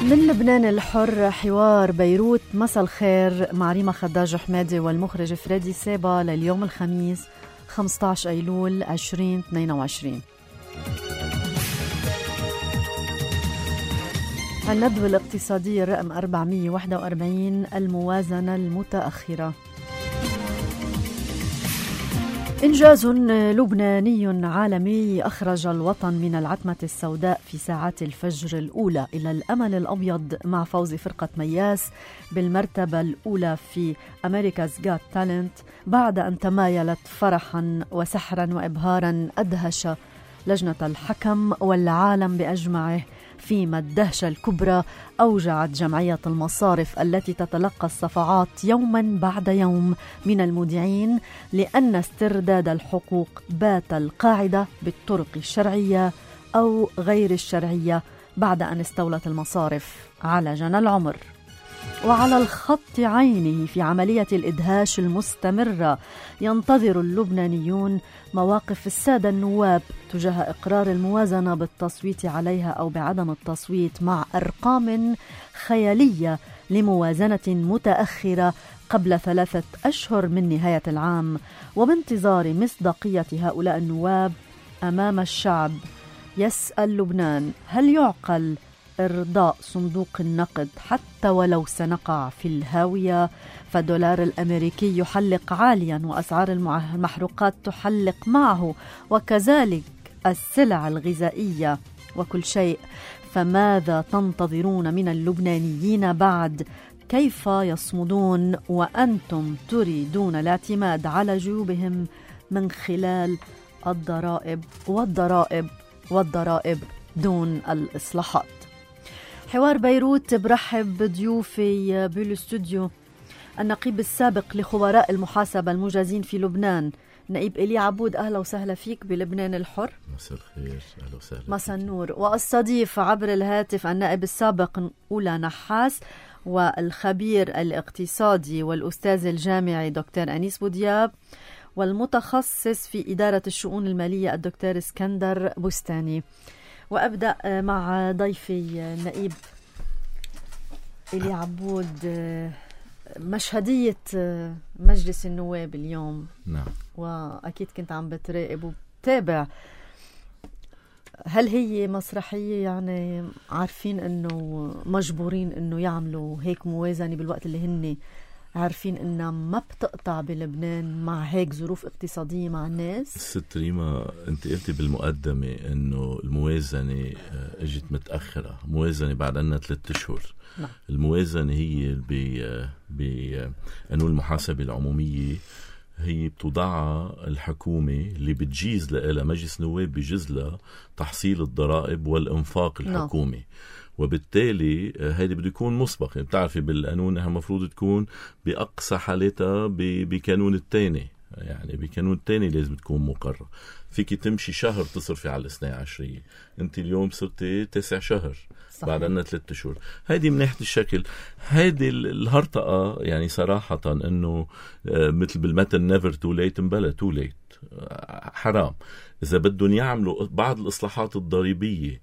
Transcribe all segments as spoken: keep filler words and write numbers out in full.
من لبنان الحر حوار بيروت مساء الخير مع ريما خداج حمادي والمخرج فريدي سيبا لليوم الخميس خمسة عشر أيلول عشرين اثنين وعشرين. الندوة الاقتصادية الرقم أربعمئة وواحد وأربعين، الموازنة المتأخرة. إنجاز لبناني عالمي أخرج الوطن من العتمة السوداء في ساعات الفجر الأولى إلى الأمل الأبيض مع فوز فرقة مياس بالمرتبة الأولى في أمريكا's Got Talent بعد أن تمايلت فرحا وسحرا وإبهارا أدهش لجنة الحكم والعالم بأجمعه، فيما الدهشة الكبرى أوجعت جمعية المصارف التي تتلقى الصفعات يوما بعد يوم من المودعين لأن استرداد الحقوق بات القاعدة بالطرق الشرعية أو غير الشرعية بعد أن استولت المصارف على جنى العمر. وعلى الخط عينه في عملية الإدهاش المستمرة ينتظر اللبنانيون مواقف السادة النواب تجاه إقرار الموازنة بالتصويت عليها أو بعدم التصويت مع أرقام خيالية لموازنة متأخرة قبل ثلاثة أشهر من نهاية العام، وبانتظار مصداقية هؤلاء النواب أمام الشعب. يسأل لبنان: هل يعقل إرضاء صندوق النقد حتى ولو سنقع في الهاوية؟ فالدولار الأمريكي يحلق عاليا وأسعار المحروقات تحلق معه، وكذلك السلع الغذائية وكل شيء. فماذا تنتظرون من اللبنانيين بعد؟ كيف يصمدون وأنتم تريدون الاعتماد على جيوبهم من خلال الضرائب والضرائب والضرائب دون الإصلاحات؟ حوار بيروت برحب بضيوفي بالاستوديو النقيب السابق لخبراء المحاسبة المجازين في لبنان، نقيب إيليا عبود. أهلا وسهلا فيك بلبنان الحر. مساء الخير. أهلا وسهلا. مساء النور. والصديق عبر الهاتف النائب السابق أولى نحاس والخبير الاقتصادي والأستاذ الجامعي دكتور أنيس بودياب، والمتخصص في إدارة الشؤون المالية الدكتور اسكندر بستاني. وأبدأ مع ضيفي النائب إيليا عبود. مشهدية مجلس النواب اليوم، نعم، وأكيد كنت عم بتراقب وبتابع. هل هي مسرحية؟ يعني عارفين أنه مجبورين أنه يعملوا هيك موازنة بالوقت اللي هن عارفين إنها ما بتقطع بلبنان مع هيك ظروف اقتصادية مع الناس؟ ست ريما، أنت قلتي بالمقدمة إنه الموازنة اجت متأخرة، موازنة بعد عنا ثلاثة أشهر. نعم. الموازنة هي بقانون المحاسبة العمومية هي بتوضعها الحكومة اللي بتجيز لها مجلس نواب بيجيز لها تحصيل الضرائب والإنفاق الحكومي. نعم. وبالتالي هيدي بده يكون مسبق. يعني بتعرفي بالقانون انها المفروض تكون باقصى حالتها بقانون الثاني، يعني بقانون الثاني لازم تكون مقررة. فيك تمشي شهر تصرفي على الاثنى عشرية، انت اليوم صرتي تسع شهر. صحيح. بعد عنا ثلاثة شهور. هيدي من ناحية الشكل. هيدي الهرطقة يعني صراحة انه مثل بالمثل never too late مبلا too late. حرام. اذا بدهم يعملوا بعض الاصلاحات الضريبية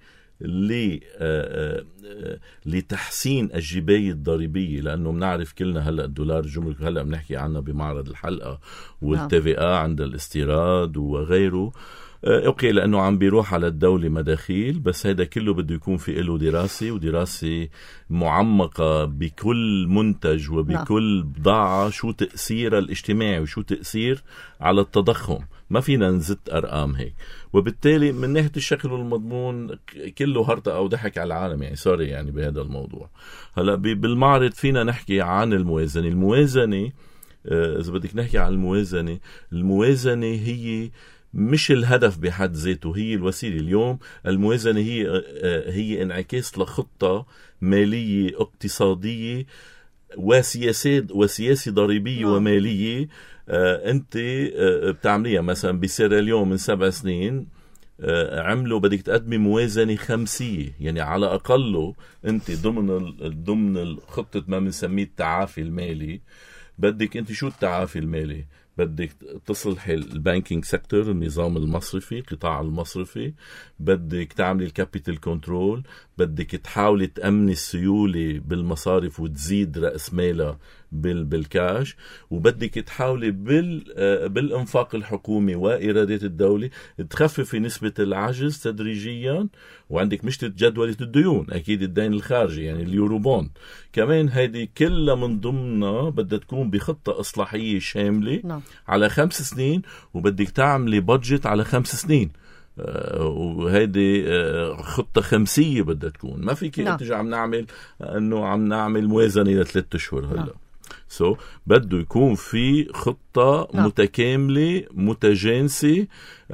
لتحسين الجباية الضريبية، لأنه بنعرف كلنا هلأ الدولار الجمرك هلأ بنحكي عنه بمعرض الحلقة، والتي في آ عند الاستيراد وغيره. أوكي، لأنه عم بيروح على الدولة مداخيل، بس هذا كله بده يكون في له دراسة، ودراسة معمقة بكل منتج وبكل بضاعة، شو تأثير الاجتماعي وشو تأثير على التضخم. ما فينا نزت أرقام هيك. وبالتالي من ناحية الشكل والمضمون كله هرطة أو ضحك على العالم، يعني سوري يعني بهذا الموضوع. هلأ بالمعرض فينا نحكي عن الموازنة. الموازنة إذا بدك نحكي عن الموازنة، الموازنة هي مش الهدف بحد ذاته، هي الوسيلة. اليوم الموازنة هي هي انعكاس لخطة مالية اقتصادية وسياسات وسياسة ضريبية ومالية. آه انت آه بتعمليها. مثلا بسيراليون من سبع سنين آه عملوا بدك تقدمي موازنة خمسية، يعني على أقله انت ضمن ضمن خطة ما بنسميه التعافي المالي. بدك انت شو التعافي المالي؟ بدك تصلح البانكينج سيكتور، النظام المصرفي، القطاع المصرفي، بدك تعمل الكابيتال كنترول، بدك تحاول تأمن السيولة بالمصارف وتزيد رأس مالها بالكاش، وبدك تحاولي بال بالانفاق الحكومي وإيرادات الدولة تخففي نسبة العجز تدريجيا. وعندك مشتة جدولة الديون، أكيد الدين الخارجي يعني اليورو بوند كمان، هذه كلها من ضمنها بدها تكون بخطة إصلاحية شاملة نعم. على خمس سنين، وبدك تعملي بادجت على خمس سنين. آه وهيدي آه خطة خمسية بدها تكون، ما فيك نعم. انت عم نعمل انه عم نعمل موازنة لثلاث اشهر هلا. نعم. سو so, بده يكون في خطة نعم. متكاملة متجانسة.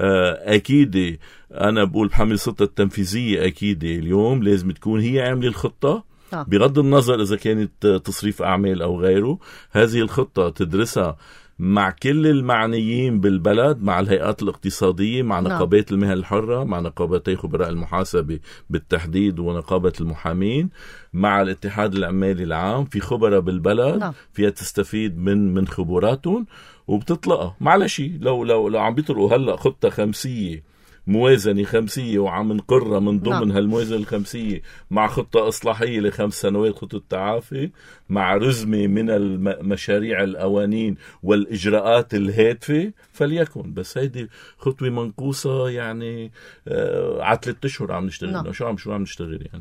آه أكيد أنا بقول بحمل السلطة التنفيذية أكيد اليوم لازم تكون هي عاملة الخطة، نعم. بغض النظر إذا كانت تصريف أعمال أو غيره. هذه الخطة تدرسها مع كل المعنيين بالبلد، مع الهيئات الاقتصادية، مع نقابات المهن الحرة، مع نقابتي خبراء المحاسبة بالتحديد ونقابة المحامين، مع الاتحاد العمالي العام. في خبراء بالبلد نعم. فيها تستفيد من من خبراتهم وبتطلقها. معلش لو لو لو عم بيطرقوا هلا خطة خمسية، موازنة خمسية، وعم نقرها من ضمن نعم. هالموازنة الخمسية مع خطة إصلاحية لخمس سنوات، خطة تعافي، مع رزمة من المشاريع القوانين والإجراءات الهادفة، فليكن. بس هيدي خطوة منقوصة يعني آه على ثلاثة أشهر عم نشتغل. نعم. شو عم شو عم نشتغل يعني.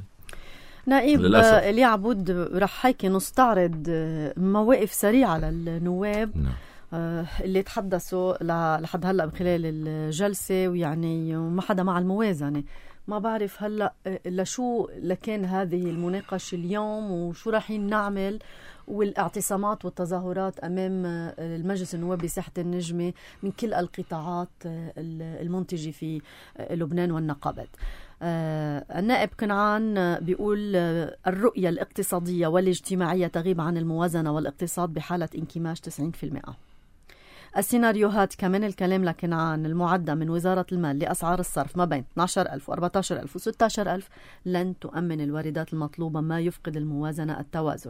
نائب إلي عبود، رح هيك نستعرض مواقف سريعة للنواب نعم. اللي تحدثوا لحد هلأ بخلال الجلسة، ويعني ما حدا مع الموازنة. ما بعرف هلأ لشو لكان هذه المناقشة اليوم، وشو رايحين نعمل، والاعتصامات والتظاهرات أمام المجلس النواب بساحة النجمة من كل القطاعات المنتجة في لبنان والنقابات. آه النائب كنعان بيقول آه الرؤية الاقتصادية والاجتماعية تغيب عن الموازنة والاقتصاد بحالة انكماش تسعين بالمئة. السيناريوهات كمان الكلام لكنعان المعدة من وزارة المال لأسعار الصرف ما بين اثني عشر ألف وأربعة عشر ألف وستة عشر ألف لن تؤمن الواردات المطلوبة، ما يفقد الموازنة التوازن.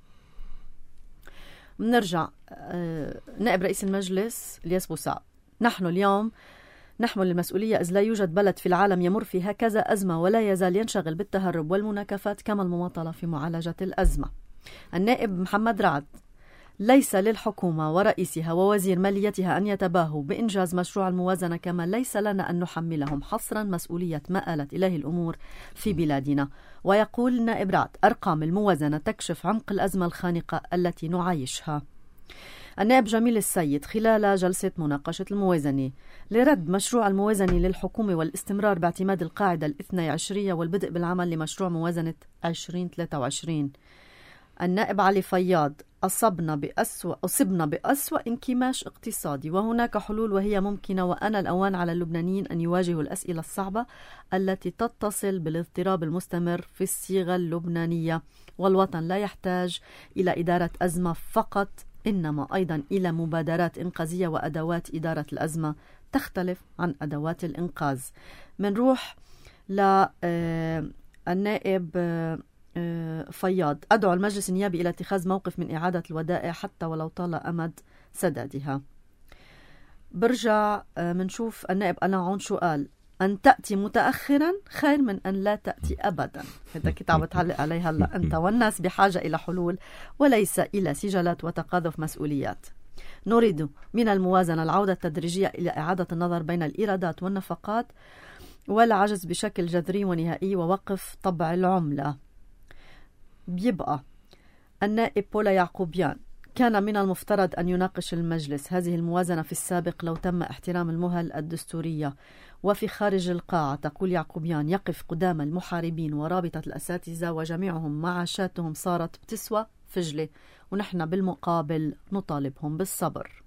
بنرجع آه نائب رئيس المجلس الياس بوسعد، نحن اليوم نحمل المسؤولية إذ لا يوجد بلد في العالم يمر في هكذا أزمة ولا يزال ينشغل بالتهرب والمناكفات كما المماطلة في معالجة الأزمة. النائب محمد رعد، ليس للحكومة ورئيسها ووزير ماليتها أن يتباهوا بإنجاز مشروع الموازنة، كما ليس لنا أن نحملهم حصرا مسؤولية ما آلت إليه الأمور في بلادنا. ويقول النائب رعد أرقام الموازنة تكشف عمق الأزمة الخانقة التي نعايشها. النائب جميل السيد خلال جلسة مناقشة الموازنة لرد مشروع الموازنة للحكومة والاستمرار باعتماد القاعدة الاثنى عشرية والبدء بالعمل لمشروع موازنة عشرين ثلاثة وعشرين. النائب علي فياض، أصبنا بأسوأ أصبنا بأسوأ انكماش اقتصادي وهناك حلول وهي ممكنة، وأنا الأوان على اللبنانيين أن يواجهوا الأسئلة الصعبة التي تتصل بالاضطراب المستمر في الصيغة اللبنانية، والوطن لا يحتاج إلى إدارة أزمة فقط، إنما أيضا إلى مبادرات إنقاذية وأدوات إدارة الأزمة تختلف عن أدوات الإنقاذ. منروح للنائب فياض، أدعو المجلس النيابي إلى اتخاذ موقف من إعادة الودائع حتى ولو طال أمد سدادها. برجع منشوف النائب ألاعون شو قال، أن تأتي متأخرا خير من أن لا تأتي أبدا. هذا كتاب تعلق عليه هلا أنت، والناس بحاجة إلى حلول وليس إلى سجلات وتقاذف مسؤوليات. نريد من الموازنة العودة التدريجية إلى إعادة النظر بين الإيرادات والنفقات والعجز بشكل جذري ونهائي ووقف طبع العملة. بيبقى النائب بولا يعقوبيان، كان من المفترض أن يناقش المجلس هذه الموازنة في السابق لو تم احترام المهل الدستورية وفي خارج القاعة. تقول يعقوبيان، يقف قدام المحاربين ورابطة الأساتذة وجميعهم معاشاتهم صارت بتسوى فجلة، ونحن بالمقابل نطالبهم بالصبر.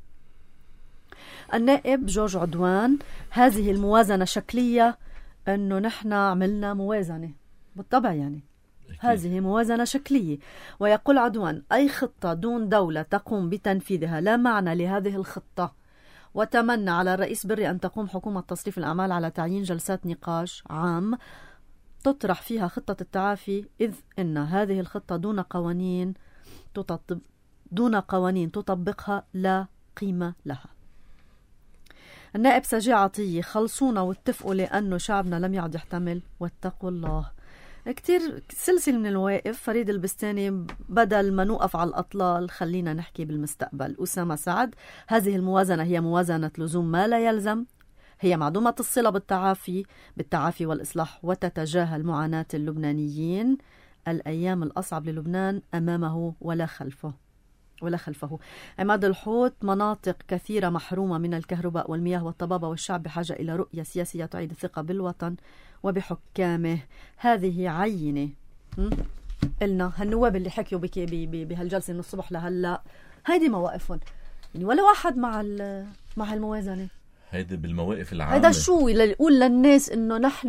النائب جورج عدوان، هذه الموازنة شكلية، أنه نحن عملنا موازنة بالطبع يعني هذه موازنة شكلية. ويقول عدوان، أي خطة دون دولة تقوم بتنفيذها لا معنى لهذه الخطة، وتمنى على الرئيس بري أن تقوم حكومة تصريف الأعمال على تعيين جلسات نقاش عام تطرح فيها خطة التعافي، إذ إن هذه الخطة دون قوانين تطبق دون قوانين تطبقها لا قيمة لها. النائب سجي عطية: خلصونا واتفقوا لأنه شعبنا لم يعد يحتمل واتقوا الله. كتير سلسلة من الواقف. فريد البستاني: بدل ما نوقف على الأطلال خلينا نحكي بالمستقبل. أسامة سعد: هذه الموازنة هي موازنة لزوم ما لا يلزم، هي معدومة الصلة بالتعافي بالتعافي والإصلاح وتتجاهل معاناة اللبنانيين. الأيام الأصعب للبنان أمامه ولا خلفه ولا خلفه. عماد الحوت: مناطق كثيرة محرومة من الكهرباء والمياه والطبابة، والشعب بحاجة إلى رؤية سياسية تعيد الثقة بالوطن وبحكامه. هذه عينة قلنا هالنواب اللي حكيوا بكي بهالجلسة من الصبح لهلا، هيدي مواقفهم يعني ولا واحد مع مع الموازنة. هيدي بالمواقف العامة. هيدا شو يقول للناس إنه نحن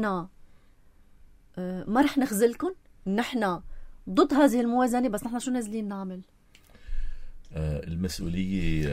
ما رح نخزلكم، نحن ضد هذه الموازنة، بس نحن شو نازلين نعمل؟ آه المسؤولية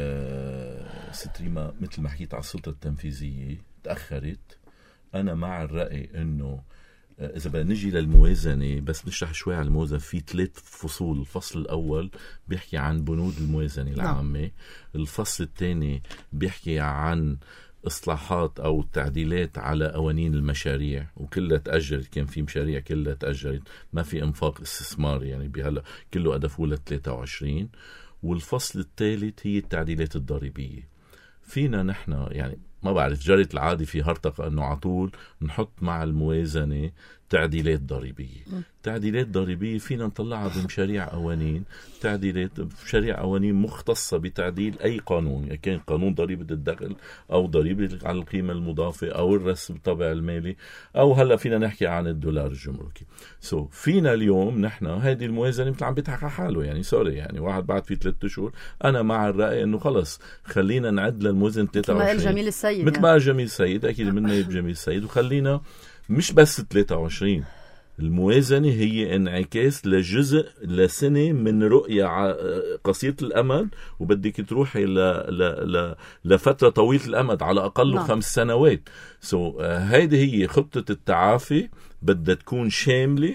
آه ستريما مثل ما حكيت على السلطة التنفيذية تأخرت. أنا مع الرأي إنه آه إذا بدنا نجي للموازنة، بس نشرح شوي على الموازنة. في ثلاث فصول. الفصل الأول بيحكي عن بنود الموازنة العامة. نعم. الفصل الثاني بيحكي عن إصلاحات أو تعديلات على قوانين المشاريع، وكلها تأجلت. كان في مشاريع كلها تأجلت، ما في إنفاق استثمار يعني بهلا كله أدفوا ل ثلاثة وعشرين. والفصل الثالث هي التعديلات الضريبية. فينا نحن يعني ما بعرف جرت العادة في هرطقة أنه عطول نحط مع الموازنة تعديلات ضريبية. م. تعديلات ضريبية فينا نطلعها بمشاريع قوانين، تعديلات مشاريع قوانين مختصة بتعديل أي قانون، يعني كان قانون ضريبة الدخل أو ضريبة على القيمة المضافة أو الرسم الطابع المالي، أو هلأ فينا نحكي عن الدولار الجمركي. سو so, فينا اليوم نحن هذه الموازنة مثل عم بيضحك على حاله، يعني سوري يعني واحد بعد في ثلاثة أشهر. أنا مع الرأي إنه خلص خلينا نعد للموازنة ثلاثة وعشرين مثل ما جميل السيد، مثل ما جميل السيد أكيد منه جميل السيد. وخلينا مش بس ثلاثة وعشرين. الموازنة هي انعكاس لجزء لسنة من رؤية قصيرة الأمد، وبدك تروحي ل... ل... ل... لفترة طويلة الأمد على أقل نعم. خمس سنوات. سو so, هيدي هي خطة التعافي، بدها تكون شاملة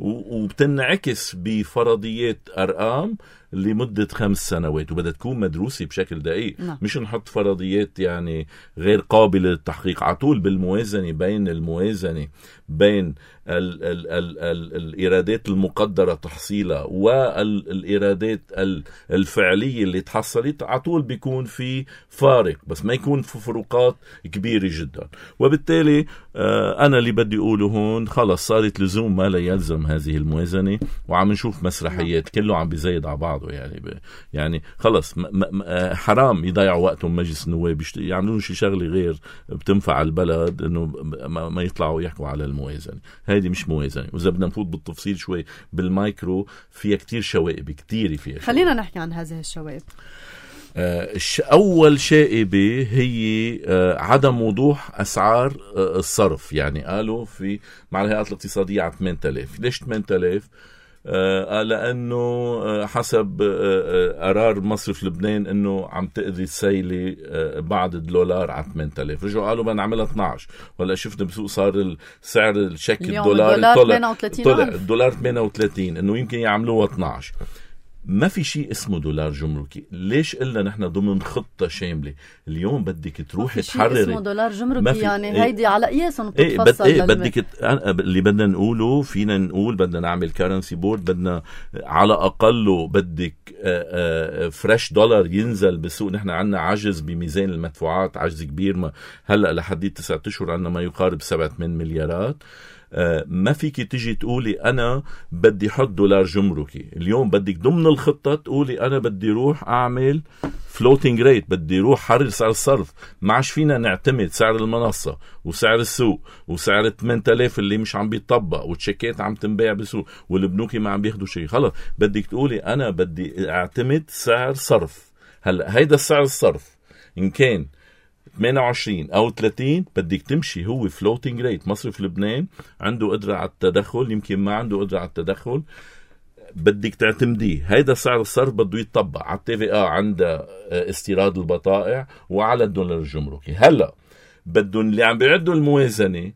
وبتنعكس بفرضيات أرقام لمدة خمس سنوات، وبدها تكون مدروسة بشكل دقيق. نعم. مش نحط فرضيات يعني غير قابلة للتحقيق. عطول بالموازنة بين الموازنة بين ال ال ال ال الإيرادات المقدرة تحصيلها والإيرادات الفعلية اللي تحصلت، عطول بيكون في فارق، بس ما يكون في فروقات كبيرة جدا. وبالتالي آه أنا اللي بدي أقوله هون خلص صارت لزوم ما لا يلزم هذه الموازنة، وعم نشوف مسرحيات كله عم بيزيد على بعضه. يعني ب... يعني خلص م... م... حرام يضيعوا وقتهم مجلس النواب يعملون شي شغله غير بتنفع البلد، انه ما, ما يطلعوا يحكوا على الموازنه. هذه مش موازنه. واذا بدنا نفوت بالتفصيل شوي بالمايكرو، فيها كتير شوائب كتير فيها شوائب. خلينا نحكي عن هذه الشوائب. آه أول شائبة هي آه عدم وضوح أسعار آه الصرف. يعني قالوا في مع الهيئات الاقتصادية على ثمانية آلاف. ليش ثمانية آلاف؟ آه لأنه آه حسب آه قرار مصرف لبنان أنه عم تقضي السيلة آه بعد الدولار على ثمانية آلاف. رجعوا قالوا بدنا نعملها اثني عشر. ولا شفنا بسوق صار سعر الشيك الدولار طلع, طلع الدولار ثمانية وثلاثين، أنه يمكن يعملوها اثني عشر. ما في شيء اسمه دولار جمركي. ليش قلنا نحن ضمن خطة شاملة؟ اليوم بدك تروحي تحرري اسمه دولار جمركي، يعني ايه هيدي على قياسهم بتتفصل. ايه, بد... ايه بدك ت... اللي بدنا نقوله فينا نقول بدنا نعمل كارنسي بورد، بدنا على أقله بدك فريش دولار ينزل بالسوق. نحن عنا عجز بميزان المدفوعات، عجز كبير. ما هلأ لحديت تسعة أشهر عنا ما يقارب سبعة ثمان مليارات. آه ما فيك تيجي تقولي أنا بدي حط دولار جمركي. اليوم بدك ضمن الخطة تقولي أنا بدي روح أعمل فلوتينج ريت، بدي روح حرر سعر الصرف. ما عش فينا نعتمد سعر المنصة وسعر السوق وسعر ثمانية آلاف اللي مش عم بيطبق وتشيكات عم تنبيع بسوق والبنوكي ما عم بياخدوا شيء. خلاص بدك تقولي أنا بدي أعتمد سعر صرف. هلأ هيدا السعر الصرف إن كان ثمانية وعشرين أو ثلاثين بدك تمشي هو فلوتينج ريت. مصرف لبنان عنده قدرة على التدخل، يمكن ما عنده قدرة على التدخل، بدك تعتمديه. هيدا سعر الصرف بده يتطبق على التي في آ عند استيراد البضائع وعلى الدولار الجمركي. هلا بدهم اللي عم بيعدوا الموازنة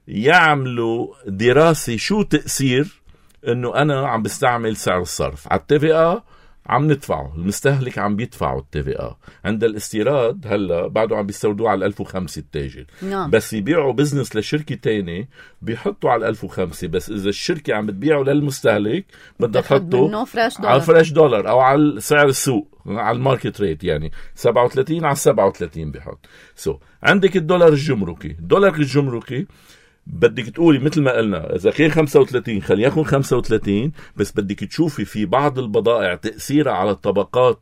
يعملوا دراسة شو تأثير انه انا عم بستعمل سعر الصرف على التي في آ عم ندفعه، المستهلك عم بيدفعوا التي في آ. عند الاستيراد هلا بعده عم بيستوردوه على ألف وخمسة التاجر. نعم. بس يبيعوا بزنس لشركة تاني بيحطوا على ألف وخمسة، بس إذا الشركة عم بتبيعه للمستهلك بدها تحطه على فريش دولار أو على سعر السوق، على الماركت ريت، يعني سبعة وثلاثين على سبعة وثلاثين بيحط. سو so, عندك الدولار الجمركي. الدولار الجمركي بدك تقولي مثل ما قلنا إذا كان خمسة وثلاثين خلي يكون خمسة وثلاثين، بس بدك تشوفي في بعض البضائع تأثيرها على الطبقات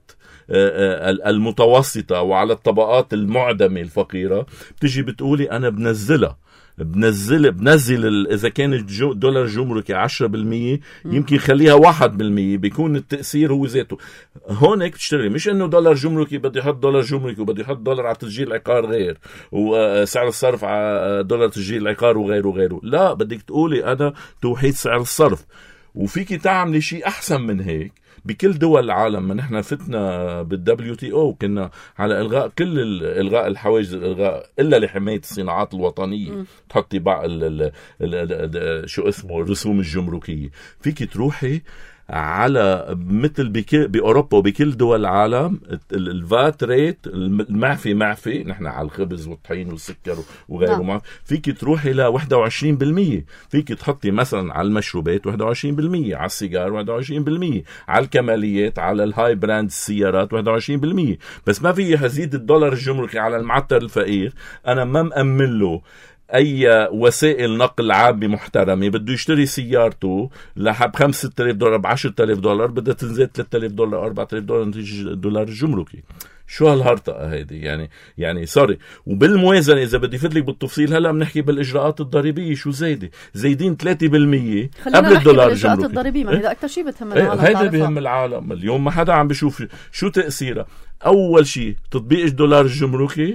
المتوسطة وعلى الطبقات المعدمة الفقيرة، بتجي بتقولي أنا بنزلها بنزل بنزل إذا كان الدولار جمركي عشرة بالمية يمكن خليها واحد بالمية، بيكون التأثير هو ذاته. هونك بتشتري، مش إنه دولار جمركي بدي يحط دولار جمركي وبدي يحط دولار على تسجيل العقار غير وسعر الصرف على دولار تسجيل العقار وغيره وغيره. لا، بدك تقولي أنا توحيد سعر الصرف. وفيكي تعملي شيء أحسن من هيك بكل دول العالم. ما نحن فتنا بالدبليو تي او كنا على إلغاء كل إلغاء الحواجز الإلغاء إلا لحماية الصناعات الوطنية. م. تحطي بعض ال ال ال ال شو اسمه الرسوم الجمركية. فيك تروحي على مثل بكل بأوروبا وبكل دول العالم الفات ريت المعفي معفي، نحن على الخبز والطحين والسكر وغيره. نعم. فيك تروحي ل واحد وعشرين بالمية. فيك تحطي مثلا على المشروبات واحد وعشرين بالمية، على السيجار واحد وعشرين بالمية، على الكماليات على الهاي براند السيارات واحد وعشرين بالمية. بس ما في هزيد الدولار الجمركي على المعتر الفقير. أنا ما مأمن له أي وسائل نقل عامة محترمة، بده يشتري سيارته لحب خمسة ستة آلاف دولار بعشرة آلاف دولار بدها تنزل ثلاثة آلاف دولار أربعة آلاف دولار نتيجة الدولار الجمركي. شو هالهرطقة هيدي يعني يعني سوري. وبالموازنة إذا بدي فتلك بالتفصيل هلا بنحكي بالإجراءات الضريبية شو زايدة زايدين ثلاثة بالمية قبل الدولار الجمركي. الضريبية ما هذا أكتر شيء بتهم العالم. هيدا بيهم العالم اليوم، ما حدا عم بيشوف شو تأثيرها. أول شيء تطبيق الدولار الجمركي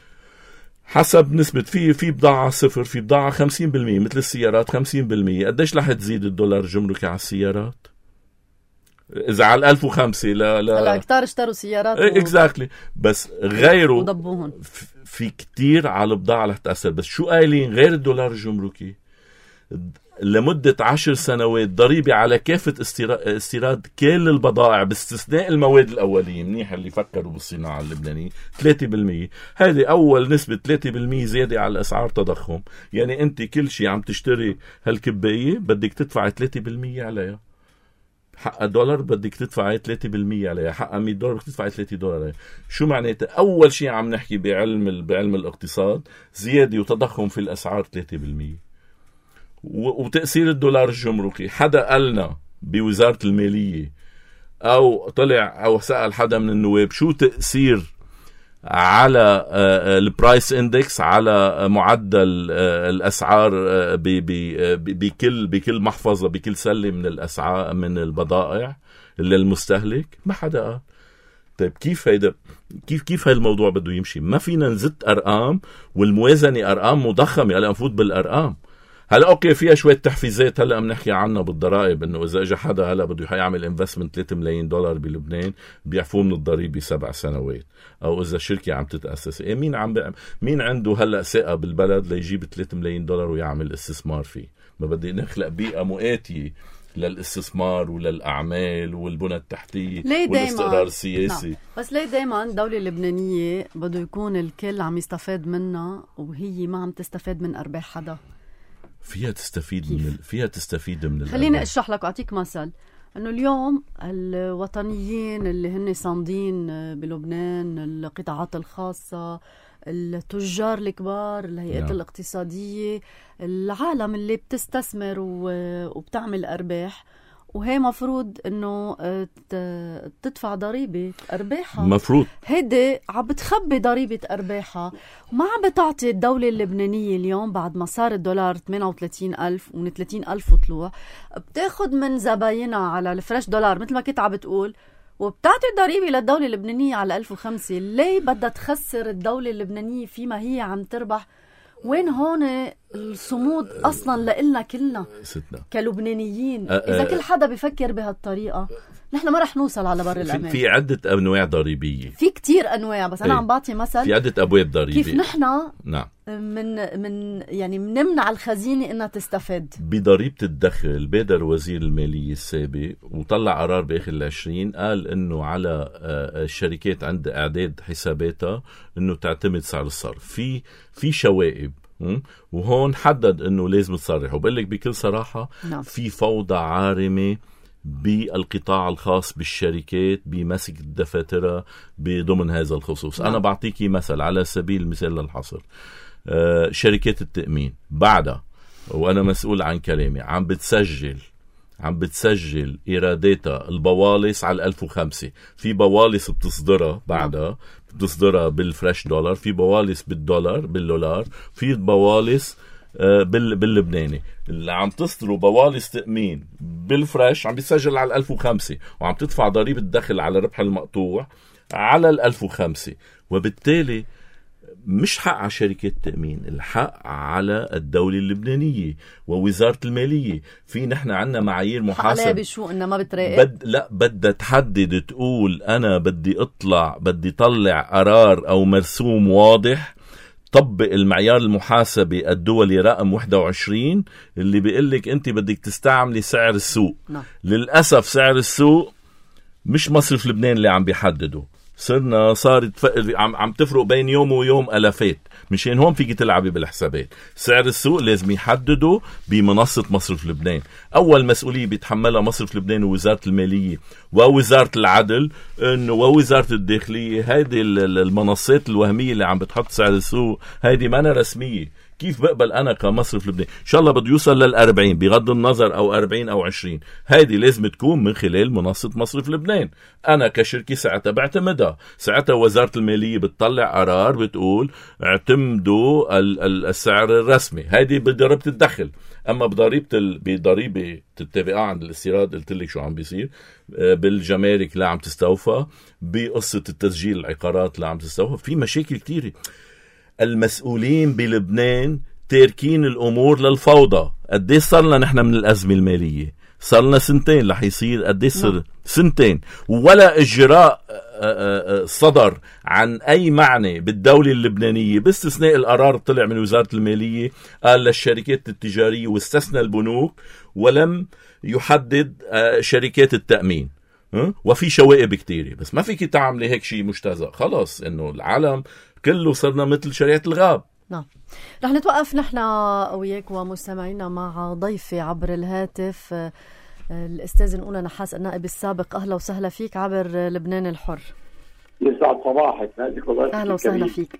حسب نسبة في في بضاعة صفر، في بضاعة خمسين بالمية مثل السيارات خمسين بالمية. قديش رح تزيد الدولار الجمركي على السيارات؟ إذا على الألف وخمسة لا لا هلا كتار اشتروا سيارات ايه اكزاكتلي. بس غيره وضبوهن في كتير على البضاعة رح تأثر. بس شو قايلين غير الدولار الجمركي؟ لمدة عشر سنوات ضريبة على كافة استيراد كل البضائع باستثناء المواد الأولية. منيح اللي فكروا بالصناعة اللبنانية. ثلاثة بالمية هذه أول نسبة. ثلاثة بالمية زيادة على الأسعار تضخم. يعني أنت كل شيء عم تشتري هالكباية بدك تدفع ثلاثة بالمية عليها. حق دولار بدك تدفع ثلاثة بالمية عليها، حق مية دولار بدك تدفع ثلاثة دولار عليها. شو معناته؟ أول شيء عم نحكي بعلم بعلم الاقتصاد زيادة وتضخم في الأسعار ثلاثة بالمية. وتأثير الدولار الجمركي حدا قالنا بوزارة المالية أو طلع أو سأل حدا من النواب شو تأثير على البرايس اندكس على معدل الأسعار بكل بكل محفظة بكل سلة من الأسعار من البضائع للمستهلك؟ ما حدا قال. طيب كيف هيدا كيف كيف هالموضوع بده يمشي؟ ما فينا نزت أرقام والموازنة أرقام مضخمة. هلا نفوت بالأرقام. هلا اوكي فيها شويه تحفيزات هلا بنحكي عنها بالضرائب، انه اذا اجى حدا هلا بده يعمل انفستمنت ثلاثة ملايين دولار بلبنان بيعفوه من الضريبه سبع سنوات، او اذا شركه عم تتاسس. إيه مين عم بي... مين عنده هلا ثقه بالبلد ليجيب ثلاثة ملايين دولار ويعمل استثمار فيه؟ ما بدي نخلق بيئه مؤاتيه للاستثمار وللاعمال والبنى التحتيه والاستقرار السياسي. نعم. بس ليه دايما الدوله اللبنانيه بده يكون الكل عم يستفاد منها وهي ما عم تستفاد من ارباح حدا؟ فيها تستفيد كيف؟ من فيها تستفيد من خليني اشرح لك واعطيك مثل. انه اليوم الوطنيين اللي هن صامدين بلبنان، القطاعات الخاصه، التجار الكبار، الهيئات نعم. الاقتصاديه، العالم اللي بتستثمر وبتعمل ارباح، وهي مفروض انه تدفع ضريبه ارباحها. مفروض هيدي عم بتخبي ضريبه ارباحها، وما عم بتعطي الدوله اللبنانيه اليوم بعد ما صار الدولار ثمانية وثلاثين ألف ومن ثلاثين ألف وطلوع بتاخد من زباينها على الفريش دولار مثل ما كنت عم بتقول، وبتعطي ضريبه للدوله اللبنانيه على ألف وخمسة. ليه بدها تخسر الدوله اللبنانيه فيما هي عم تربح؟ وين هون الصمود أصلا لإلنا كلنا ستنا كلبنانيين. أ- إذا أ- كل حدا بيفكر بهالطريقة نحن ما رح نوصل على بر الأمان. في, في عدة أنواع ضريبية، في كتير أنواع، بس أنا ايه. عم بعطي مثل في عدة أبواب ضريبية كيف نحن نعم من من يعني منمنع الخزينة إنها تستفاد. بضريبة الدخل بادر وزير المالية السابق وطلع قرار بآخر العشرين، قال إنه على الشركات عند إعداد حساباتها إنه تعتمد سعر الصرف. في في شوائب، وهون حدد إنه لازم تصرح. وبقول لك بكل صراحة نعم. في فوضى عارمة بالقطاع الخاص بالشركات بمسك الدفاترة بضمن هذا الخصوص. نعم. أنا بعطيكي مثل على سبيل المثال للحصر. آه شركات التأمين بعدها، وأنا مسؤول عن كلامي، عم بتسجل عم بتسجل إيراداتها البوالص على ألف وخمسة. في بوالص بتصدرها بعدها بتصدرها بالفريش دولار، في بوالص بالدولار بالدولار، في بوالص آه بال باللبناني. اللي عم تصدروا بوالص تأمين بالفريش عم بيسجل على ألف وخمسة، وعم تدفع ضريبة الدخل على ربح المقطوع على الألف وخمسة. وبالتالي مش حق على شركة التأمين، الحق على الدولة اللبنانية ووزارة المالية. في نحن عنا معايير محاسبة بشو إنه ما بتراقب بد لا بدها تحدد، تقول أنا بدي أطلع بدي طلع قرار أو مرسوم واضح طبق المعيار المحاسبي الدولي رقم واحد وعشرين اللي بيقلك أنت بدك تستعملي سعر السوق. نعم. للأسف سعر السوق مش مصرف لبنان اللي عم بيحدده، صرنا صارت ف... عم عم تفرق بين يوم ويوم ألفات. مشان هون فيك تلعبي بالحسابات. سعر السوق لازم يحدده بمنصة مصرف لبنان. أول مسؤولية بيتحملها مصرف لبنان ووزارة المالية ووزارة العدل إنه ووزارة الداخلية. هذه المنصات الوهمية اللي عم بتحط سعر السوق هذه ما أنا رسمية. كيف بقبل أنا كمصرف لبنان إن شاء الله بده يوصل للأربعين بغض النظر أو أربعين أو عشرين، هذه لازم تكون من خلال منصة مصرف لبنان. أنا كشركة ساعتها بعتمدها. ساعتها وزارة المالية بتطلع قرار بتقول اعتمدوا السعر الرسمي. هذه بضريبة الدخل. أما بضريبة ال... بضريبة التبعية عند الاستيراد قلت لك شو عم بيصير. بالجمارك لا عم تستوفى، بقصة التسجيل العقارات لا عم تستوفى. في مشاكل كتيرة. المسؤولين بلبنان تاركين الأمور للفوضى. قديش صارنا نحن من الأزمة المالية؟ صارنا سنتين، رح يصير قديش صار سنتين ولا إجراء صدر عن أي معنى بالدولة اللبنانية باستثناء القرار طلع من وزارة المالية قال للشركات التجارية واستثنى البنوك ولم يحدد شركات التأمين. وفي شوائب كتيرة، بس ما فيك تعملي هيك شيء مجتزأ. خلاص إنه العالم كله صرنا مثل شريعة الغاب. نعم. رح نتوقف نحن وياك ومستمعينا مع ضيفي عبر الهاتف الأستاذ نقول نحاس النائب السابق. أهلا وسهلا فيك عبر لبنان الحر. يسعد صباحك. أهلا وسهلا فيك.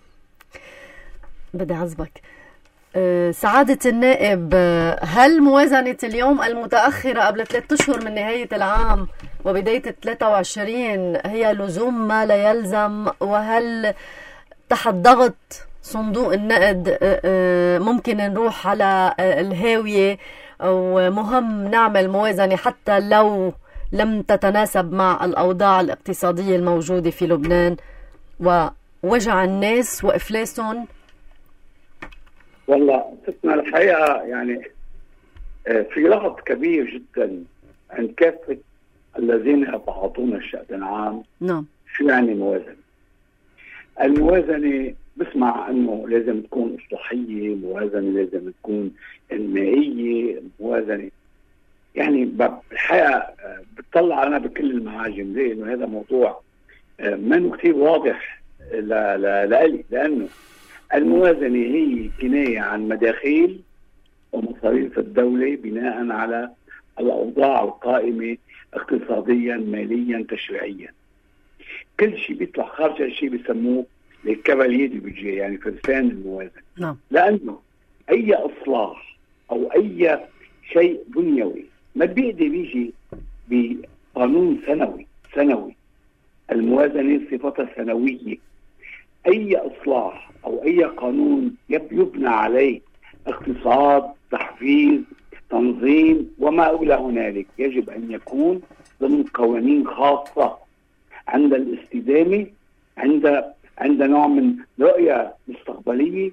بدي عزبك سعادة النائب، هل موازنة اليوم المتأخرة قبل ثلاثة أشهر من نهاية العام وبداية ثلاثة وعشرين هي لزوم ما لا يلزم؟ وهل تحت ضغط صندوق النقد ممكن نروح على الهاوية ومهم نعمل موازنة حتى لو لم تتناسب مع الأوضاع الاقتصادية الموجودة في لبنان ووجع الناس وإفلاسهم؟ والله ستنا الحقيقة يعني في لغط كبير جدا عند كافة الذين يتعاطون الشأن العام. نعم. شو يعني موازنة؟ الموازنة بسمع انه لازم تكون اصلاحية، الموازنة لازم تكون انمائية، الموازنة يعني بالحقيقة بتطلع انا بكل المعاجم. ليه؟ انه هذا موضوع ما كثير واضح لألي، لانه الموازنة هي كناية عن مداخيل ومصاريف الدولة بناء على الأوضاع القائمة اقتصاديا ماليا تشريعيا. كل شيء بيطلع خارج هالشيء بيسموه الكفالييه دي بيجي، يعني فرسان الموازنة. نعم. لأنه أي إصلاح أو أي شيء بنيوي ما بيقدر يجي بقانون سنوي سنوي. الموازنة صفتها سنوية. أي إصلاح أو أي قانون يبنى عليه اقتصاد، تحفيز، تنظيم وما إلى هنالك يجب أن يكون ضمن قوانين خاصة عند الاستدامة، عند عند نوع من رؤية مستقبلية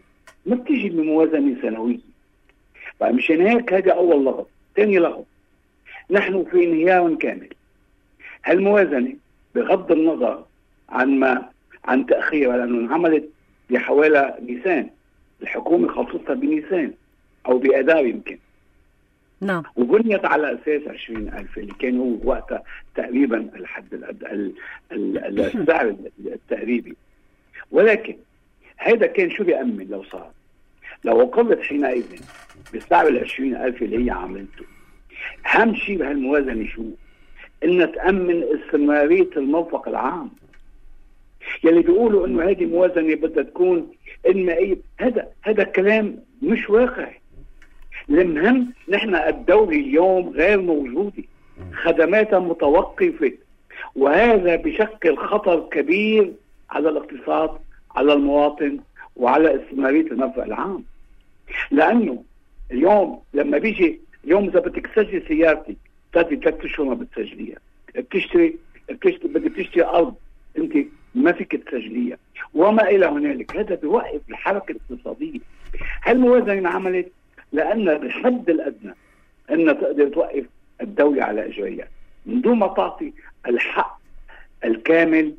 ما بتيجي بموازنة سنوية. فمشان هيك هذا أول لغط. ثاني لغط، نحن في انهيار كامل. هالموازنة بغض النظر عن ما عن تأخيرها، لأنه انعملت بحوالي نيسان، الحكومة خلصتها بنيسان أو بآذار يمكن. نعم. وبنيت على أساس عشرين ألف اللي كان هو وقتها تقريبا الحد الأدنى السعر التقريبي. ولكن هذا كان شو بيأمن لو صار؟ لو وقفت حينئذ بالسعر العشرين ألف اللي هي عملته، أهم شيء بهالموازنة شو؟ إنها تأمن استمرارية الموفق العام. يلي بيقولوا إنه هذه موازنة بدها تكون إنمائية، هذا هذا كلام مش واقعي. المهم نحن الدولة اليوم غير موجودة، خدماتها متوقفة، وهذا بشكل خطر كبير على الاقتصاد، على المواطن، وعلى استمرارية المنفعة العام. لأنه اليوم لما بيجي اليوم إذا بدك تسجل سيارتك بتاخذي ثلاث أشهر ما بتسجليها، بتشتري بتشتري بدك تشتري أرض أنت ما فيك تسجليها وما إلى هنالك. هذا بيوقف الحركة الاقتصادية. هالموازنة انعملت لأن الحد الأدنى أن تقدر توقف الدولة على إجرائها من دون ما تعطي الحق الكامل